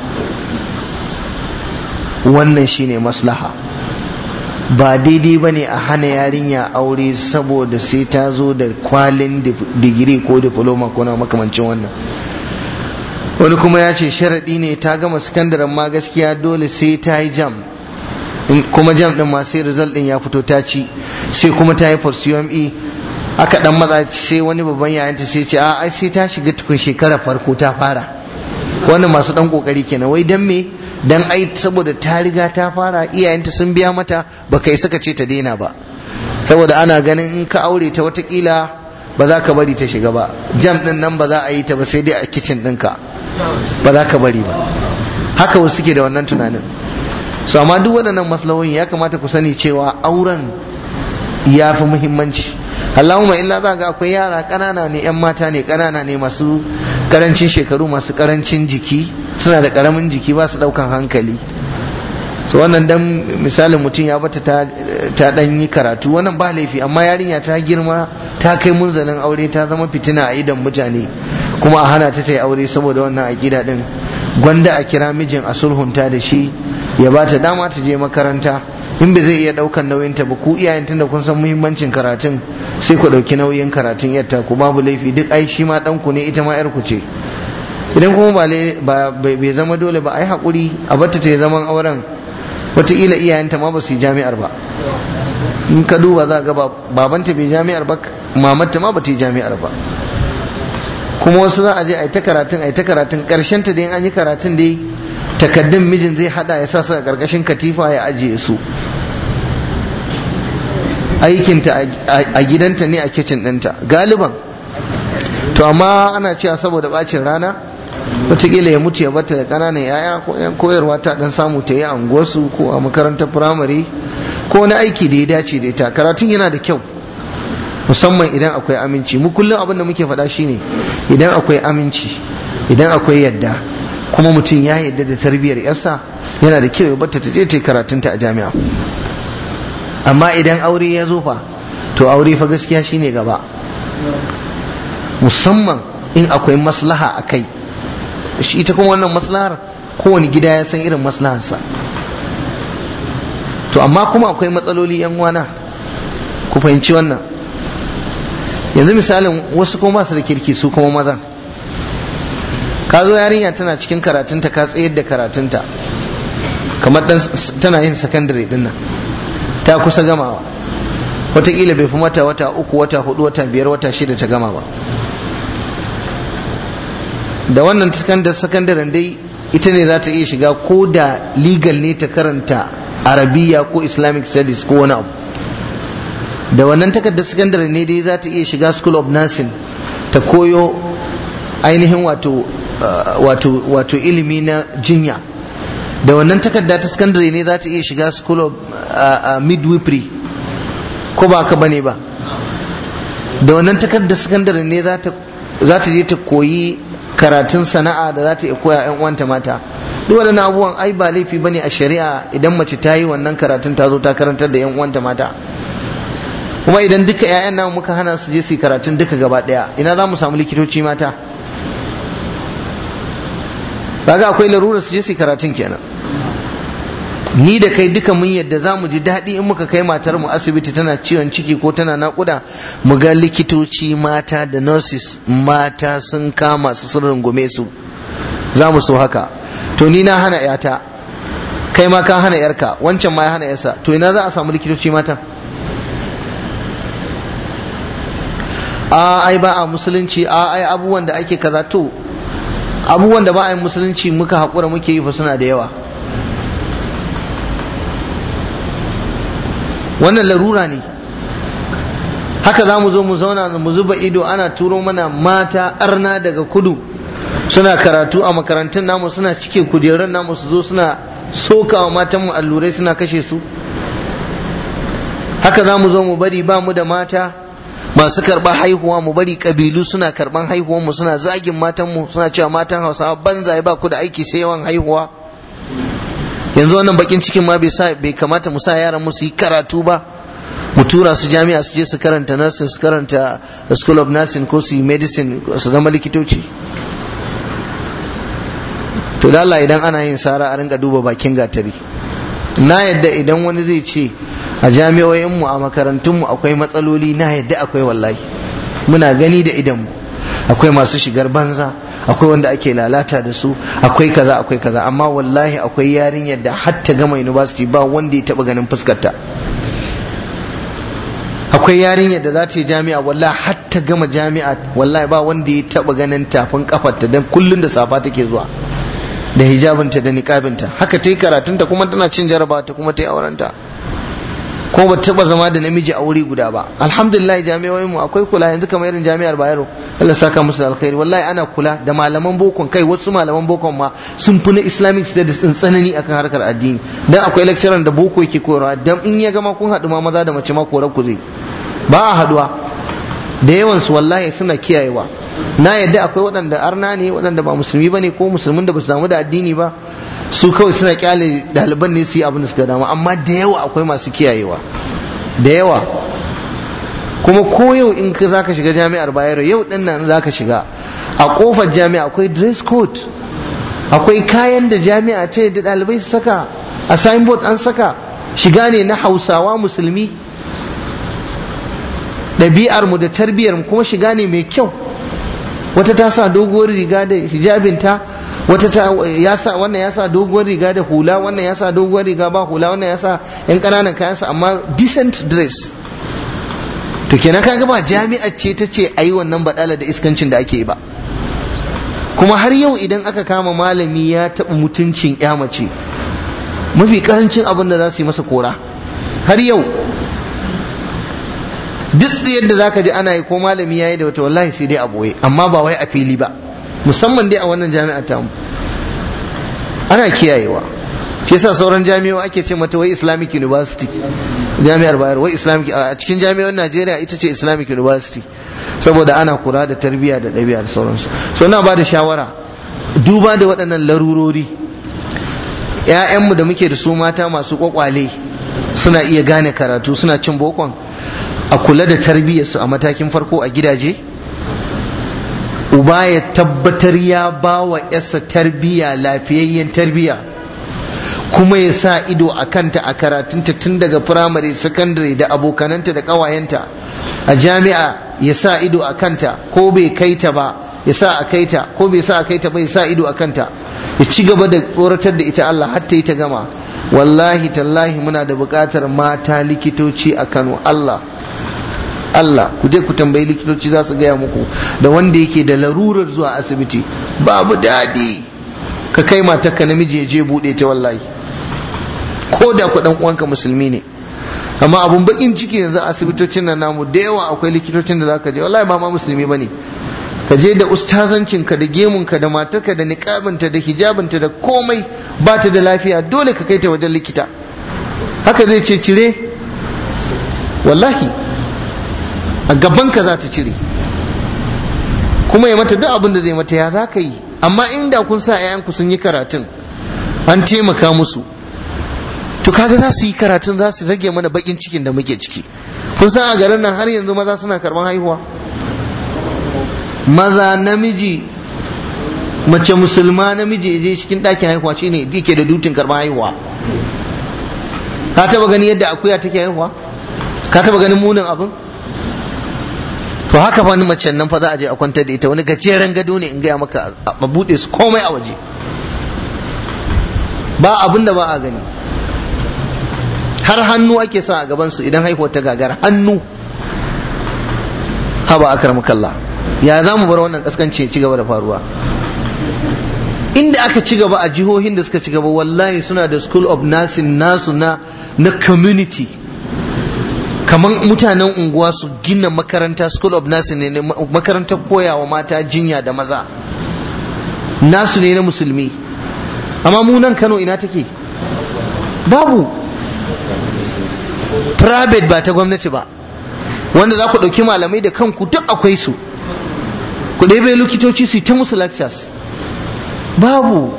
wannan shine maslaha. Ba daidai bane a hana yarinya aure saboda sai ta zo da kwalin digiri ko diploma ko na makamancin wannan. Wani kuma ya ce sharaɗi ne ta gama sakandaren ma gaskiya dole sai ta yi jam, kuma jam din ma sai result din ya fito ta ci, sai kuma ta yi post UME. Aka dan matsa sai wani babban yayanta sai ce a ai sai ta shiga tukun shekara farko ta fara. Wannan masu dan kokari kenan, wai dan me? Dan ai saboda ta riga ta fara, iyayenta sun biya mata, baka isa ka ce ta daina ba, saboda ana ganin in ka aure ta watakila ba za ka bari ta shiga ba, jam din nan ba za a yi ta ba sai dai a kitchen ɗinka, ba za ka bari ba. Haka wasu suke da wannan tunanin. So amma duk waɗannan maslahohin ya kamata ku sani cewa auren ya fi muhimmanci. Allahumma illa za ga akwai yara ƙanana ne, 'yan mata ne ƙanana ne, masu ƙarancin shekaru, masu ƙarancin jiki, suna da ƙaramin jiki, ba su ɗaukan hankali. So wannan dan misalin mutum ya bata ta ɗan yi karatu, wannan ba laifi, amma yarinya ta girma ta kai munzalin aure, ta zama fitina a idon mutane, kuma a hana ta yi aure saboda wannan aƙida din. Gwanda a kira mijin a sulhunta da shi, ya bata dama ta je makaranta. In bai zai iya daukan nauyin ta ba, ku iyayen tunda kun san muhimmancin karatun, sai ku dauki nauyin karatun yatta ku, babu laifi, duk ai shi ma dan ku ne, ita ma yar ku ce. Idan kuma bai zama dole ba, ai hakuri a bata ta zaman auren, wataƙila iyayenta ma ba su yi jami'ar ba. In ka duba za ga babanta bai jami'ar ba, mamarta ma ba ta yi jami'ar ba. Kuma wasu za a je a yi ta karatun karshen ta dai an yi karatun dai takaddun mijin zai hada ya sa su a karkashin katifa ya ajiye su, aikinta a gidanta ne, a kicin ɗinta galiban. To amma ana cewa saboda bacin rana wataƙila ya mutu ya bata da ƙananan yaya, ko yan koyarwa ta dan samu ta yi a unguwarsu ko a makarantar firamare, ko wani aiki da ya dace da ita. Karatun yana da kyau musamman idan akwai aminci. Mu kullum abin da muke faɗa shine idan akwai aminci, idan akwai yadda, kuma mutum ya yadda da tarbiyyar yarsa, yana da kyau ya bata ta je ta karatunta a jami'a. Amma idan aure ya zo fa, to aure fa gaskiya shine gaba, musamman in akwai maslaha a kai. Shi ita kuma wannan maslahar kowane gida ya san irin maslaharsa. To amma kuma akwai matsaloli, yan uwana ku fahimci wannan. Yanzu misalin wasu kuma su da kirki, su kuma mazan, ka zo yarinya tana cikin karatunta, ka tsayar da karatunta, kamar tana yin sakandare din nan, ta kusa gamawa, wataƙila bai fi mata wata 3, wata 4, wata 5, wata 6 ta gama ba. Da wannan sakandaren dai ita ne za ta iya shiga, ko da legal ne ta karanta arabiya ko islamic studies ko wani abu. Da wannan takardar sakandare ne dai za ta iya shiga school of nursing ta koyo ainihin wato ilimi na jinya. Da wannan takarda ta sakandare ne za ta iya shiga school of midwifery, ko ba ka bane ba. Da wannan takardar sakandare ne za ta za ta je ta koyi karatun sana'a da za ta iya koya 'yan uwanta mata. Duk waɗannan abubuwan ai ba laifi bane a shari'a idan mace ta yi wannan karatun ta zo ta karantar da 'yan uwanta mata. Kuma idan duka 'ya'yan namu muka hana su je su yi karatun duka gaba ɗaya, ina za mu samu likitoci mata? Kaga akwai larurar su je su yi karatun kenan. Ni da kai duka mun yadda za mu ji daɗi in muka kai matar mu asibiti tana ciwon ciki ko tana naƙuda, mu ga likitoci mata da nurses mata sun kama su sun rungume su, za mu so haka. To ni na hana yata, kai ma ka hana yarka, wancan ma ya hana yarsa, to ina za a samu likitoci mata? Ai ba a musulunci, ai abubuwan da ake kaza, to abubuwan da ba a yi musulunci muka haƙura muke yi fa suna da yawa. Wannan larura ne. Haka za mu zo mu zauna mu zuba ido ana turo mana mata arna daga kudu suna karatu a makarantun namu, suna cike kujerun namu, su zo suna sokawa matanmu allurai suna kashe su. Haka za mu zo mu bari ba mu da mata masu karɓar haihuwa, mu bari ƙabilu suna karɓar haihuwanmu, suna zagin matanmu, suna cewa matan Hausawa banza ba ku da aiki sai yawan haihuwa. Yanzu wannan bakin cikin ma bai kamata mu sa yaran mu su yi karatu ba, mu tura su jami'a su je su karanta nursing, su karanta school of nursing ko su yi medicine, su zama likitoci. To da Allah idan ana yin sara a rinka duba bakin gatari. Na yadda idan wani zai ce a jami'o'inmu a makarantunmu akwai matsaloli, na yadda akwai, wallahi muna gani da idanmu. Akwai masu shigar banza, akwai wanda ake lalata da su, akwai kaza akwai kaza, amma wallahi akwai yarinyar da har ta gama university ba wanda ya taba ganin fuskarta. Akwai yarinyar da za ta yi jami'a, wallahi har ta gama jami'a wallahi ba wanda ya taba ganin tafin kafarta, dan kullun da safa take zuwa da hijabinta da niqabinta. Haka ta yi karatunta kuma tana cin jarabawa ta kuma ta yi aurenta, ko ba taba zama da namiji a wuri guda ba. Alhamdulillah jami'o'in mu akwai kula, yanzu kamar irin jami'ar Bayero, Allah saka musu da alkhairi, wallahi ana kula da malaman bokon, kai wasu malaman bokon ma sun fi na Islamic studies din tsanani akan harkar addini, dan akwai lecturer da boko yake koyarwa, dan in ya gama kun haɗu ma maza da mace ma korar ku zai, ba a haduwa da yawan su, wallahi suna kiyayewa. Na yadda akwai waɗanda arna ne, waɗanda ba musulmi bane, ko musulmin da ba su damu da addini ba, su kawai suna kyale ɗaliban ne su yi abin da suka dama, amma da yawa akwai masu kiyayewa da yawa. Kuma ko yau in ka zaka shiga jami'ar Bayero, yau din nan zaka shiga, a kofar jami'a akwai dress code, akwai kayan da jami'a ce da ɗalibai su saka, a signboard an saka, shiga ne na Hausawa musulmi, ɗabi'ar mu da tarbiyar mu, kuma shiga ne mai kyau. Wata ta sa doguwar riga da hijabinta, wata ta wannan ya sa doguwar riga da hula, wannan ya sa doguwar riga ba hula, wannan ya sa yan ƙananan kayansa amma decent dress. To kenan kaga ba jami'ar ce ta ce ayi wannan badala da iskancin da ake yi ba. Kuma har yau idan aka kama malami ya taɓa mutuncin ya mace, mafi karancin abin da za su yi masa kora. Har yau duk yadda zaka ji ana yi ko malami yayi da wata, wallahi sai dai a boye, amma ba wai a fili ba, musamman dai a wannan jami'a ta mu ana kiyayewa. Shi yasa sauran jami'o'i ake ce mata wai Islamic University, jami'ar Bayero wai Islamic, a cikin jami'o'in Najeriya ita ce Islamic University, saboda ana kula da tarbiyya da ɗabi'a da sauransu. So na ba da shawara, duba da waɗannan larurori, ƴaƴanmu da muke da su mata masu kwakwale suna iya gane karatu, suna cin bokon, a kula da tarbiyyarsu a matakin farko a gidaje. Uba ya tabbatar ya ba wa yarsa tarbiyya, lafiyayyen tarbiyya, kuma ya sa ido a kanta a karatunta tun daga firamare, sakandare, da abokananta da ƙawayenta. A jami'a ya sa ido a kanta, ko bai kai ta ba ya sa a kai ta, ko bai sa a kai ta ba ya sa ido a kanta, ya ci gaba da tsoratar da ita Allah har ta yi ta gama. Wallahi tallahi muna da buƙatar mata likitoci a Kano. Allah ku je ku tambayi likitoci, za su gaya muku da wanda yake da larurar zuwa asibiti babu daɗi ka kai matarka namiji ya je buɗe ta, wallahi ko da ku dan uwanka musulmi ne. Amma abun bakin ciki yanzu asibitocin nan namu da yawa akwai likitocin da zaka je wallahi ba ma musulmi bane, ka je da ustazancinka da gemunka da matarka da niqabinta da hijabinta da komai, ba ta da lafiya dole ka kai ta wajen likita, haka zai ce cire, wallahi a gabanka za ta cire. kuma ya mata duk abin da zai mata, ya za ka yi? Amma inda kun sa 'ya'yanku sun yi karatun an taimaka musu, to kaga za su yi karatun, za su rage mana bakin cikin da muke ciki. Kun san a garin nan har yanzu maza suna karban haihuwa, maza namiji, mace musulma namiji je cikin ɗakin haihuwa shine yake da dutin karban haihuwa. Ka taba gani yadda akuya take haihuwa? Ka taba ganin munin abin? To haka fa macen nan fa za a je a kwantar da ita, wani gajeren gado ne in gaya maka, a buɗe su komai a waje, ba abin da ba a gani. Har hannu ake sa a gaban su idan haihuwar ta gagara, hannu. Haba akramakallah, ya za mu bar wannan kaskanci ya ci gaba da faruwa? Inda aka ci gaba a jihohin da suka ci gaba, wallahi suna da school of nursing nasu na community. Kaman mutanen unguwa su gina makaranta, school of nursing ne, makarantar koyawa mata jinya da maza, nasu ne na musulmi. Amma mu nan Kano ina take? Babu. Private ba ta gwamnati ba, wanda za ku ɗauki malamai da kanku duk akwai su, ku ɗebe likitoci su ta musu lectures. Babu.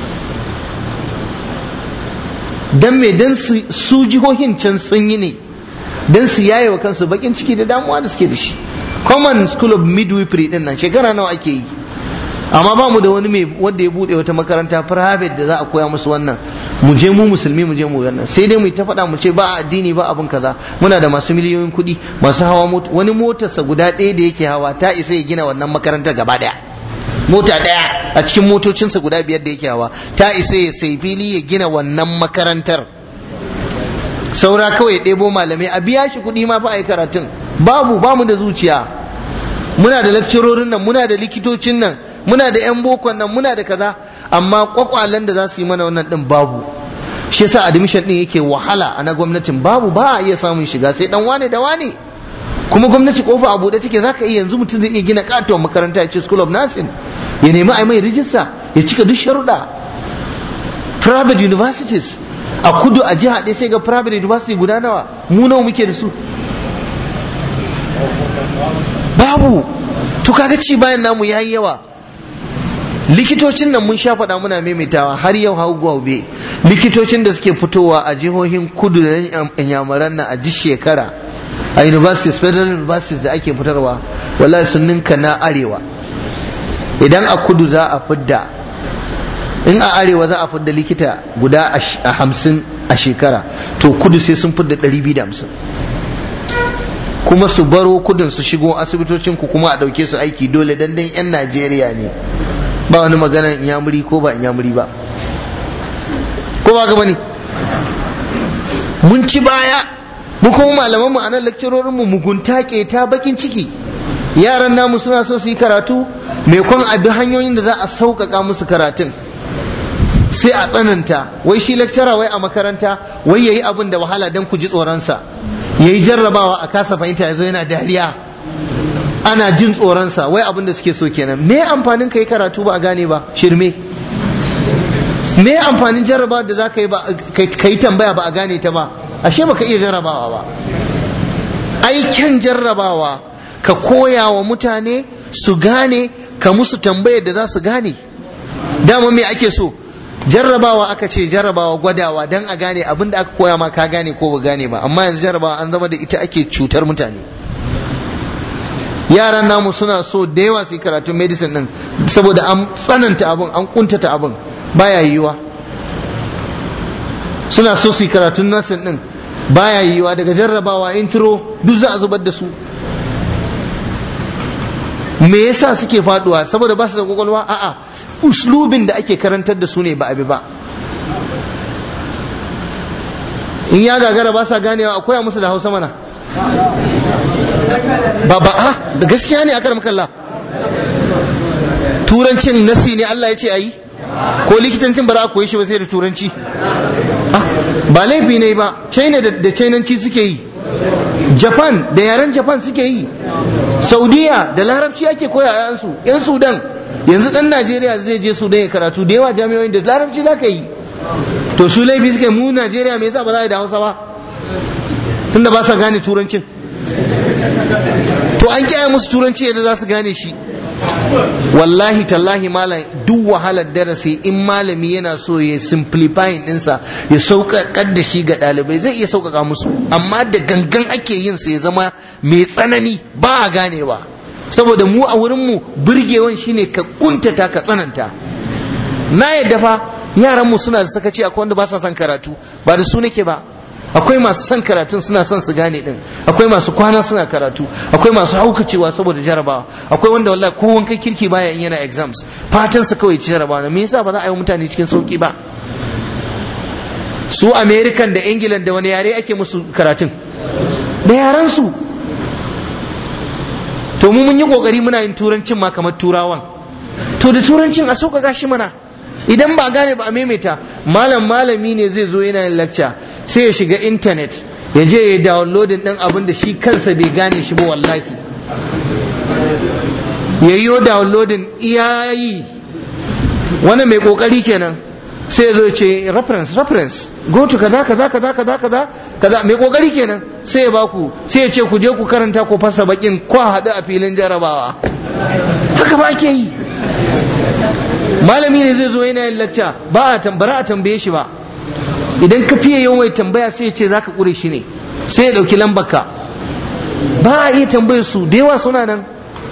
Dan me? Dan su jihohin can sun yi ne dan su yaye wa kansu bakin ciki da damuwa da suke da shi. Common School of Midwifery din nan shekara nawa ake yi, amma ba mu da wani mai wanda ya bude wata makaranta private da za a koya musu wannan. Mu je mu musulmi mu je mu wannan, sai dai mu ta faɗa mu ce ba addini ba abin kaza. Muna da masu miliyoyin kuɗi, masu hawa mota, wani motarsa guda ɗaya da yake hawa ta isa ya gina wannan makarantar gaba ɗaya. Mota ɗaya a cikin motocinsa guda 5 da yake hawa ta isa ya sai fili ya gina wannan makarantar. Saura kawai ya ɗebo malamai a biya shi kuɗi ma fa a yi karatun. Ba mu da zuciya. Muna da lecturorin nan, muna da likitocin nan, muna da 'yan bokon nan, muna da kaza, amma kwakwalen da za su yi mana wannan din babu. Shi yasa admission din yake wahala a na gwamnatin, babu, ba a iya samun shiga sai dan wane da wane. Kuma gwamnati kofa a buɗe take, zaka iya yanzu mutum zai iya gina katon makaranta ya ce School of Nursing, ya nemi a mai rijista, ya cika duk sharuɗa. Private universities a kudu a jiha ɗaya sai ga private university guda nawa, mu nawa muke da su? Babu. To kaga ci bayan namu yayi yawa. Likitocin nan mun sha faɗa muna maimaitawa har yau hau gobe, likitocin da suke fitowa a jihohin kudu da inyamuran nan a duk shekara a universities, federal universities da ake fitarwa, wallahi sun ninka na arewa. Idan a kudu za a fidda, in a arewa za a fidda likita guda 50 a shekara, to kudu sai sun fidda 250. Kuma su baro kudin su shigo asibitocin ku kuma a dauke su aiki dole dan 'yan Najeriya ne, ba wani magana inyamuri ko ba inyamuri ba, ko ba ga bane. Mun ci baya, mu kuma malaman mu anan lecturorin mu mugunta ke ta bakin ciki. Yaran namu suna so su yi karatu, mai kwan abi hanyoyin da za a sauƙaƙa musu karatun sai a tsananta. Wai shi lecturer wai a makaranta wai yayi abin da wahala dan ku ji tsoronsa, yayi jarrabawa a kasa fahimta, yazo yana dariya, ana jin tsoronsa. Wai abin da suke so kenan. Me amfanin kai karatu ba a gane ba? Shirme. Me amfanin jarrabawa da za ka yi ba kai tambaya ba a gane ta ba? Ashe baka iya jarrabawa ba. Aikin jarrabawa ka koya wa mutane su gane, ka musu tambayar da za su gane. Dama me ake so? Jarrabawa aka ce, jarrabawa gwadawa dan a gane abin da aka koya ma ka gane ko ba gane ba. Amma yanzu jarrabawa an zama da ita ake cutar mutane. Yaran namu suna so da yawa su yi karatun medicine din saboda an tsananta abin, an kuntata abin, baya yiwuwa. Suna so su yi karatun nursing din, baya yiwuwa. Daga jarrabawa intro duk za a zubar da su. Me yasa suke faduwa? Saboda ba su da kwakwalwa? A'a, uslubin da ake karantar da su ne ba abi ba. In ya gagara ba sa ganewa, akwai musu da Hausa mana. Da gaskiya ne akar makalla. Turancin nasi ne Allah ya ce ayi, ko likitancin bara a koyi shi ba sai da turanci? Ba laifi ne ba. China da Chinanci suke yi, Japan da yaren Japan suke yi, Saudiya da larabci ake koya a yansu. Yan Sudan, yanzu dan Najeriya zai je Sudan ya karatu, da yawa jami'o'in da larabci za ka yi. To su laifi suke, mu Najeriya me yasa ba za a yi da Hausa ba? Tunda ba sa gane turancin. To an kiyaye musu turanci yadda za su gane shi. wallahi tallahi malam duk wahalar darasi in malami yana so ya simplifying ɗinsa ya sauƙaƙar da shi ga ɗalibai zai iya sauƙaƙa musu, amma da gangan ake yin sa ya zama mai tsanani ba a ganewa, saboda mu a wurinmu burgewan shine ka kuntata ka tsananta. Na yadda fa yaran mu suna da sakaci, akwai wanda ba sa son karatu, ba da su nake ba, akwai masu son karatun suna son su gane din, akwai masu kwana suna karatu, akwai masu haukacewa saboda jarabawa, akwai wanda wallahi ko wankan kirki baya in yana exams fatan sa kawai ci jarabawa. Me yasa ba za a yi mutane cikin sauki ba? Su American da England da wani yare ake musu karatun? Da yaran su. To mu mun yi kokari muna yin turancin ma kamar turawan, to da turancin a sauƙaƙa shi mana, idan ba gane ba a maimaita. Malami ne zai zo yana yin lecture sai ya shiga internet ya je ya downloading din abin da shi kansa bai gane shi ba, wallahi ya yi downloading iyayi. Wani mai kokari kenan sai ya zo ce reference go to kaza mai kokari kenan sai ya baku, sai ya ce ku je ku karanta ku fasa bakin ko haɗu a filin jarabawa. Haka ba ake yi. Malami ne zai zo yana yin lecture ba a tambaye shi ba, idan ka fiye yawan mai tambaya sai ya ce zaka kure shi ne, sai ya dauki lambarka. Ba a iya tambayar su da yawa suna nan,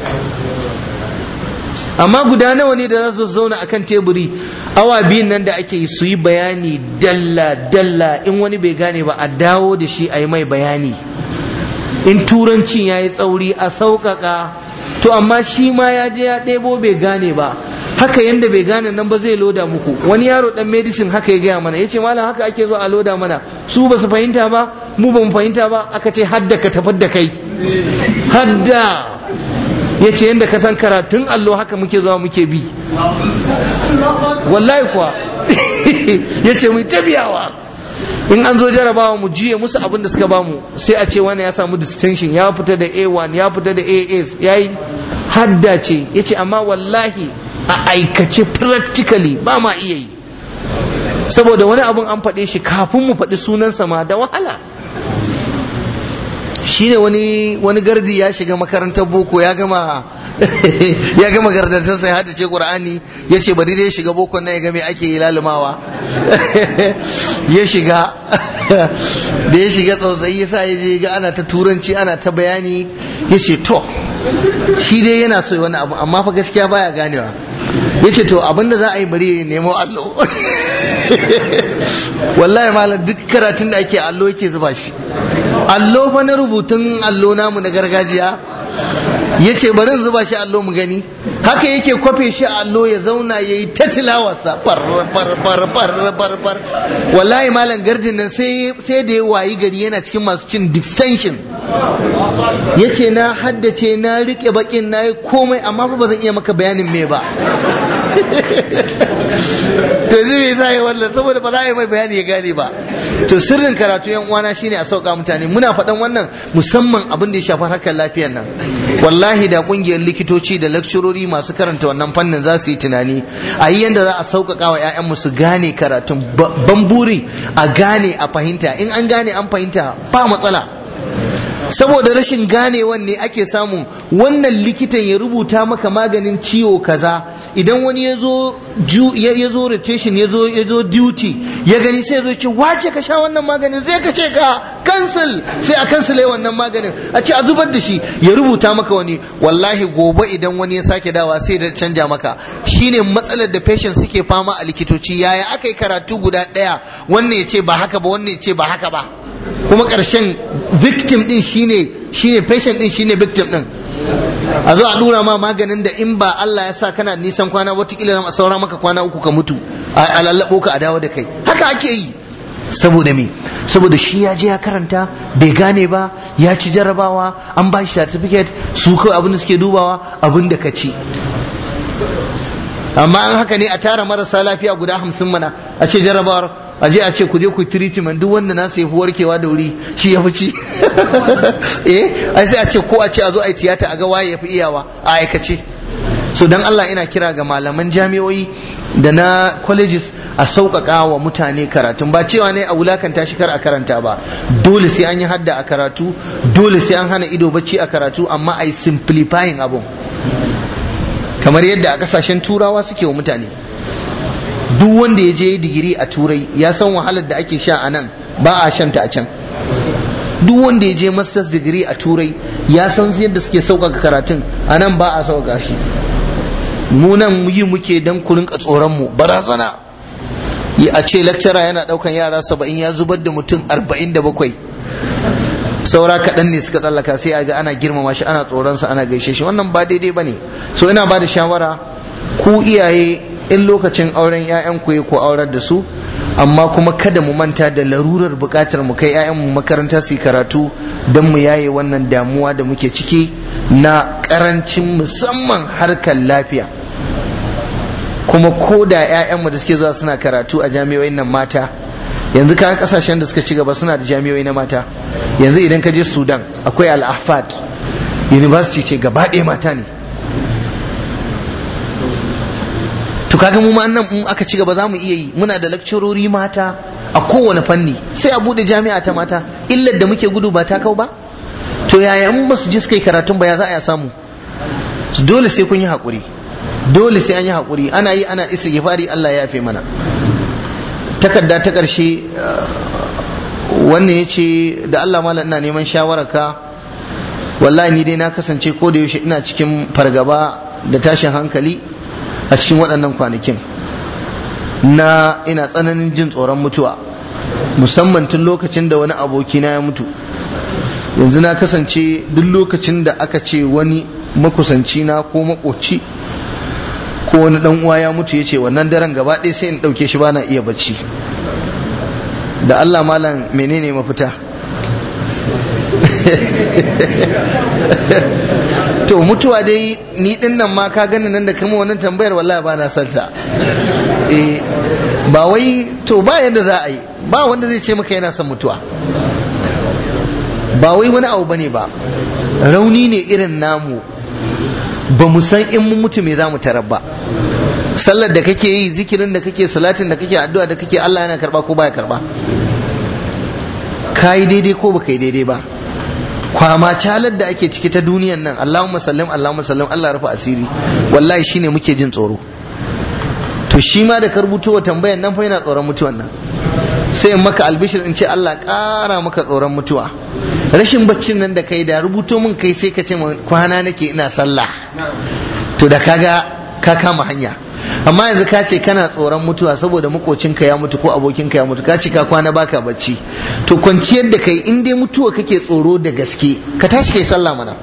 amma guda nawa ne da za su zauna akan teburi awa biyun nan da ake yi su yi bayani dalla in wani bai gane ba a dawo da shi a yi mai bayani, in turancin ya yi tsauri a sauƙaƙa. To amma shi ma ya je ya ɗebo bai gane ba, haka yanda bai gane nan ba zai loda muku. Wani yaro dan medicine haka ya gaya mana, yace malam haka ake zo a loda mana, su ba su fahimta ba mu ba mu fahimta ba, aka ce hadda ka tafar da kai hadda. Yace yanda ka san karatun allo haka muke zuwa muke bi, wallahi kuwa. Yace mu tabiyawa, in an zo jarabawa mu jiye musu abin da suka bamu, sai a ce wani ya samu distinction, ya fita da A1 ya fita da AS, yayi hadda ce. Yace amma wallahi a aikace practically ba ma iya yi, saboda wani abun an faɗe shi kafin mu faɗi sunansa ma da wahala. Shine wani gardi ya shiga makarantar boko ya gama gardantar sai hada ce Qur'ani, ya ce bari dai shiga boko nan ya ga me ake yi lalumawa. Ya shiga da ya shiga tsautsayi yasa ya je ga ana ta turanci ana ta bayani, ya ce to shi dai yana so wani abu amma fa gaskiya baya ganewa. Ya ce to abinda za a yi bari nemo allo. Wallahi malam duk karatun da ake allo yake zuba shi, allo fa na rubutun allo namu na gargajiya. Ya ce bari in zuba shi allo mu gani, haka yake kwafe shi allo ya zauna ya yi ta tilawarsa far. Wallahi malam gardin nan sai da ya wayi gari yana cikin masu cin distinction. Ya ce na haddace na rike bakin na yi komai amma fa ba zan iya maka bayanin me ba. To zai me yasa ya wallan, saboda ba za a yi mai bayani ya gane ba. To sirrin karatu yan uwana shine a sauka mutane. Muna faɗan wannan musamman abin da ya shafi harkar lafiyar nan. Wallahi da kungiyar likitoci da lakcurori masu karanta wannan fannin za su yi tunani a yi yanda za a sauƙaƙa wa 'ya'yanmu su gane karatun. Ban buri a gane a fahimta, in an gane an fahimta ba matsala. Saboda rashin ganewan ne ake samun wannan likitan ya rubuta maka maganin ciwo kaza, idan wani ya zo rotation ya zo duty ya gani sai ya zo ce wace ka sha wannan maganin, zai ka ce ka cancel, sai a cancel wannan maganin a ce a zubar da shi, ya rubuta maka wani. Wallahi gobe idan wani ya sake dawa sai da canja maka. Shine matsalar da patient suke fama a likitoci, yaya aka yi karatu guda ɗaya wannan ya ce ba haka ba wannan ya ce ba haka ba, kuma ƙarshen victim din shine patient din shine victim din. A zo a dura ma maganin da in ba Allah ya sa kana nisan kwana watakila a saura maka kwana 3 ka mutu, a lallabo ka a dawo da kai. Haka ake yi. Saboda me? Saboda shi ya je ya karanta bai gane ba, ya ci jarabawa an ba shi certificate, su kawai abin da suke dubawa abin da ka ci. Amma an haka ne a tara marasa lafiya guda 50 mana a ce jarabawar a je a ce ku je ku treatment, duk wanda na sai warkewa da wuri shi ya fi ci. Ai sai a ce ko a ce a zo a yi tiyata a ga waye ya fi iyawa a aikace. So dan Allah ina kira ga malaman jami'o'i da na colleges a sauƙaƙa wa mutane karatun. Ba cewa ne a wulakanta shi kar a karanta ba, dole sai an yi hadda a karatu, dole sai an hana ido bacci a karatu, amma a yi simplifying abun. kamar yadda a kasashen turawa suke wa mutane. Duk wanda ya je digiri a turai ya san wahalar da ake sha a nan ba a shanta a can. Duk wanda ya je masters degree a turai ya san yadda suke sauƙaƙa karatun, a nan ba a sauƙaƙa shi. Mu nan yi muke dan ku rinka tsoron mu, barazana. A ce lecturer yana ɗaukan yara 70 ya zubar da mutum 47, saura kaɗan ne suka tsallaka, sai a ga ana girmama shi, ana tsoronsa, ana gaishe shi. Wannan ba daidai ba ne. So ina ba da shawara ku iyaye, in lokacin auren 'ya'yanku ya ko aurar da su, amma kuma kada mu manta da larurar buƙatar mu kai 'ya'yanmu makaranta su karatu don mu yaye wannan damuwa da muke ciki na ƙarancin musamman harkar lafiya. Kuma ko da 'ya'yanmu da suke zuwa suna karatu a jami'o'in nan mata, yanzu kayan kasashen da suka ci gaba suna da jami'o'i na mata. Yanzu idan ka je Sudan akwai Al-Ahfad University ce, gaba ɗaya mata ne. To kaga mu ma nan in aka ci gaba za mu iya yi, muna da lakcurori mata a kowane fanni, sai a bude jami'a ta mata. Illar da muke gudu ba ta kau ba? To yaya in ba su je suka yi karatun ba ya za a samu? Dole sai kun yi haƙuri, dole sai an yi haƙuri. Ana yi ana istighfari, Allah ya yafe mana. Takarda ta ƙarshe wannan ya ce da Allah malam ina neman shawararka, wallahi ni dai na kasance ko da yaushe ina cikin fargaba da tashin hankali a cikin waɗannan kwanakin. Ina tsananin jin tsoron mutuwa, musamman tun lokacin da wani abokina ya mutu. Yanzu na kasance duk lokacin da aka ce wani makusanci na ko makoci ko wani dan uwa ya mutu, ya ce wannan daren gaba ɗaya sai in ɗauke shi bana iya bacci. Da Allah malam menene mafita? To mutuwa dai ni din nan ma ka gani nan da kama wannan tambayar, wallahi ba na santa. Ba wai to ba yanda za a yi, ba wanda zai ce maka yana son mutuwa. Ba wai wani abu bane ba, rauni ne irin namu, ba mu san in mun mutu me za mu tarar ba. Sallar da kake yi, zikirin da kake, salatin da kake, addu'a da kake, Allah yana karba ko baya karba? Ka yi daidai ko baka yi daidai ba? Kwama calar da ake ciki ta duniyan nan, Allahumma sallim, Allahumma sallim, Allah rufa asiri, wallahi shine muke jin tsoro. To shi ma da ka rubuto wa tambayan nan fa yana tsoron mutuwan nan. Sai in maka albishir in ce Allah ƙara maka tsoron mutuwa. Rashin baccin nan da kai, da rubuto min kai sai ka ce kwana nake ina sallah, to da kaga ka kama hanya. Amma yanzu ka ce kana tsoron mutuwa saboda makocinka ya mutu ko abokinka ya mutu, ka ce ka kwana baka bacci. To kwanciyar da kai, in dai mutuwa kake tsoro da gaske, ka tashi kai sallah mana.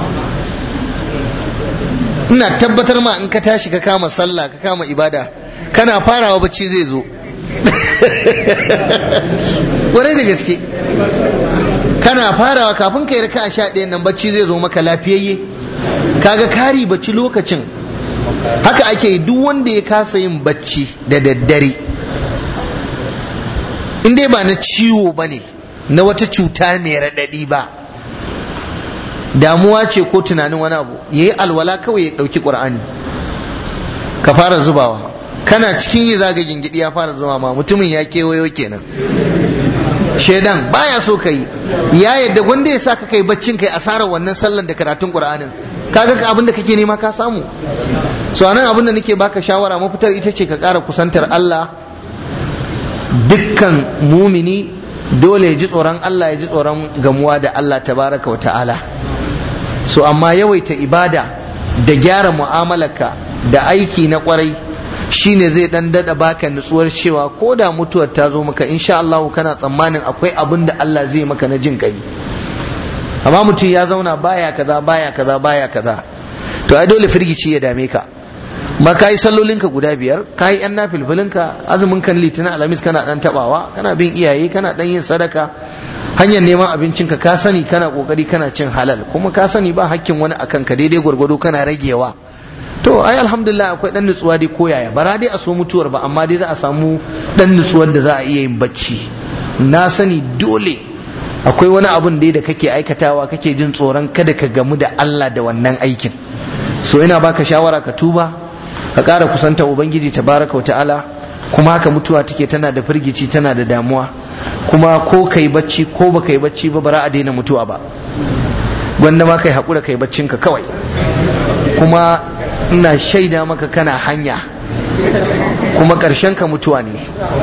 Ina tabbatar ma in ka tashi ka kama sallah, ka kama ibada, kana farawa bacci zai zo. Kwarai da gaske, kana farawa kafin kai raka 11 nan bacci zai zo maka lafiyayye. Kaga kari bacci lokacin. Haka ake yi, duk wanda ya kasa yin bacci da daddare, in dai ba na ciwo bane, na wata cuta mai raɗaɗi ba, damuwa ce ko tunanin wani abu, yayi alwala kawai ya ɗauki ƙur'ani ka fara zubawa. Kana cikin yi zaga gingidi ya fara zuwa ma, mutumin ya kewayo kenan. Shedan baya so kai, ya yadda wanda ya saka kai baccin kai asarar wannan sallan da karatun Qur'anin. Kaga ka abin da kake nema ka samu. So anan abin da nake baka shawara, mafitar ita ce ka ƙara kusantar Allah. Dukkan mumini dole ya ji tsoron Allah, ya ji tsoron gamuwa da Allah tabaraka wa ta'ala. So amma yawaita ibada da gyara mu'amalarka da aiki na kwarai shine zai dan dada baka nutsuwar cewa ko da mutuwar ta zo maka, insha Allah kana tsammanin akwai abin da Allah zai maka na jin kai. Amma mutum ya zauna baya kaza baya kaza baya kaza, to ai dole firgici ya dame ka. Ma ka yi sallolinka guda 5, ka yi yan nafilfilinka, azumin kan litinin alhamis kana dan tabawa, kana bin iyaye, kana dan yin sadaka, hanyar neman abincinka ka sani, kana kokari kana cin halal, kuma ka sani ba hakkin wani akan ka, daidai gwargwado kana ragewa. To ai alhamdulillah akwai dan nutsuwa dai koyaya, bara dai a so mutuwar ba, amma dai za a samu dan nutsuwar da za a iya yin bacci. Na sani dole akwai wani abun da kake aikatawa kake jin tsoron kada ka gamu da Allah da wannan aikin. So ina baka shawara ka tuba, ka ƙara kusanta ubangiji tabaraka wa ta'ala. Kuma haka mutuwa take, tana da firgici, tana da damuwa. Kuma ko kai bacci ko baka yi bacci ba, bara a daina mutuwa ba. Gwanda ma kai haƙura kai baccinka kawai. Kuma ina shaida maka kana hanya kuma karshen ka mutuwa ne,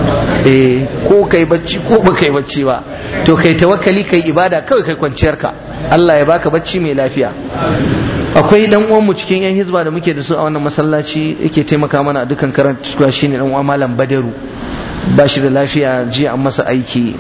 ko kai bacci ko ba kai bacci ba, to kai tawakkali kai ibada kawai kai kwanciyar ka, Allah ya baka bacci mai lafiya. Akwai dan uwan mu cikin yan hizba da muke da su a wannan masallaci yake taimaka mana a dukkan karatuwa, shine dan uwa Malam Badaru, ba shi da lafiya, jiya an masa aiki,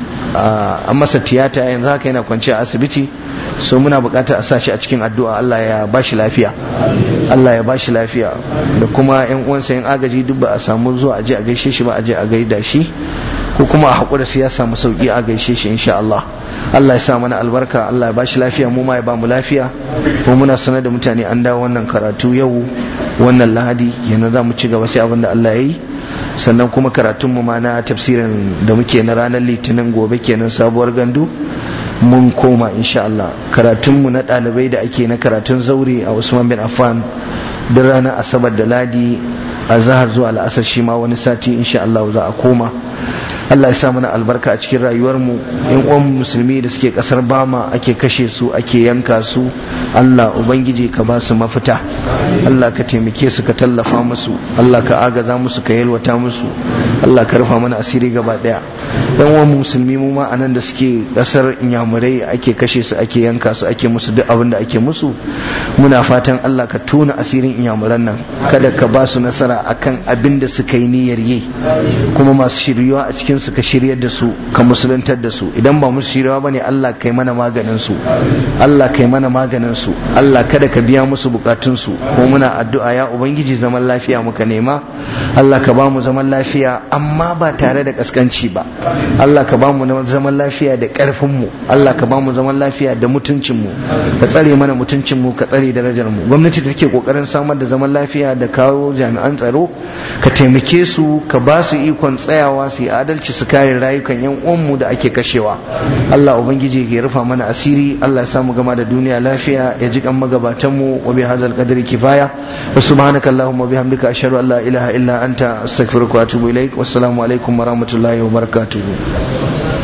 an masa tiyata, yanzu haka yana kwanciya a asibiti, so muna bukatar a sashi a cikin addu'a, Allah ya ba shi lafiya, Allah ya ba shi lafiya. Da kuma yan uwansa yan agaji duk ba a samu zuwa aje a gaishe shi ba, aje a gaida shi, ko kuma a haƙura sai ya samu sauki a gaishe shi insha Allah. Allah ya sa mana albarka, Allah ya ba shi lafiya, mu ma ya ba mu lafiya. Kuma muna sanar da mutane an dawo wannan karatu yau wannan Lahadi, yana za mu ci gaba sai abin da Allah ya yi. Sannan kuma karatunmu ma na tafsirin da muke na ranar Litinin gobe kenan sabuwar gandu mun koma insha Allah. Karatunmu na ɗalibai da ake na karatun zauri a Usman bin Affan da ranar Asabar da Ladi a zahar zuwa al'asar, shi ma wani sati insha Allah za a koma. Allah ya sa mana albarka a cikin rayuwarmu. Yan uwan musulmi da suke kasar Bama ake kashe su, ake yanka su, Allah ubangiji ka ba su mafita, Allah ka taimake su, ka tallafa musu, Allah ka agaza musu, ka yalwata musu, Allah ka rufa mana asiri gaba daya. Yan uwan musulmi mu ma anan da suke kasar Inyamurai ake kashe su, ake yanka su, ake musu duk abin da ake musu, muna fatan Allah ka tona asirin Inyamuran nan, kada ka ba su nasara akan abin da suka yi niyyar yi, kuma masu shiryuwa a cikin su ka shiryar da su, ka musuluntar da su. Idan ba musu shiryawa bane, Allah kai mana maganin su, Allah kai mana maganin su, Allah kada ka biya musu bukatun su. Ko muna addu'a ya ubangiji zaman lafiya muka nema, Allah ka ba mu zaman lafiya amma ba tare da kaskanci ba, Allah ka ba mu zaman lafiya da karfin mu, Allah ka ba mu zaman lafiya da mutuncin mu, ka tsare mana mutuncin mu, ka tsare darajar mu. Gwamnati da take kokarin samar da zaman lafiya da kawo jami'an tsaro, ka taimake su, ka ba su ikon tsayawa su yi adalci, su kare rayukan yan uwanmu da ake kashewa. Allah ubangiji ya rufa mana asiri, Allah ya samu gama da duniya lafiya, ya ji kan magabatan mu. Wa bi hadzal qadri kifaya, wa subhanaka allahumma bihamdika ashhadu an la ilaha illa anta astaghfiruka wa atubu ilaik. Wassalamu alaikum wa rahmatullahi wa barakatuh.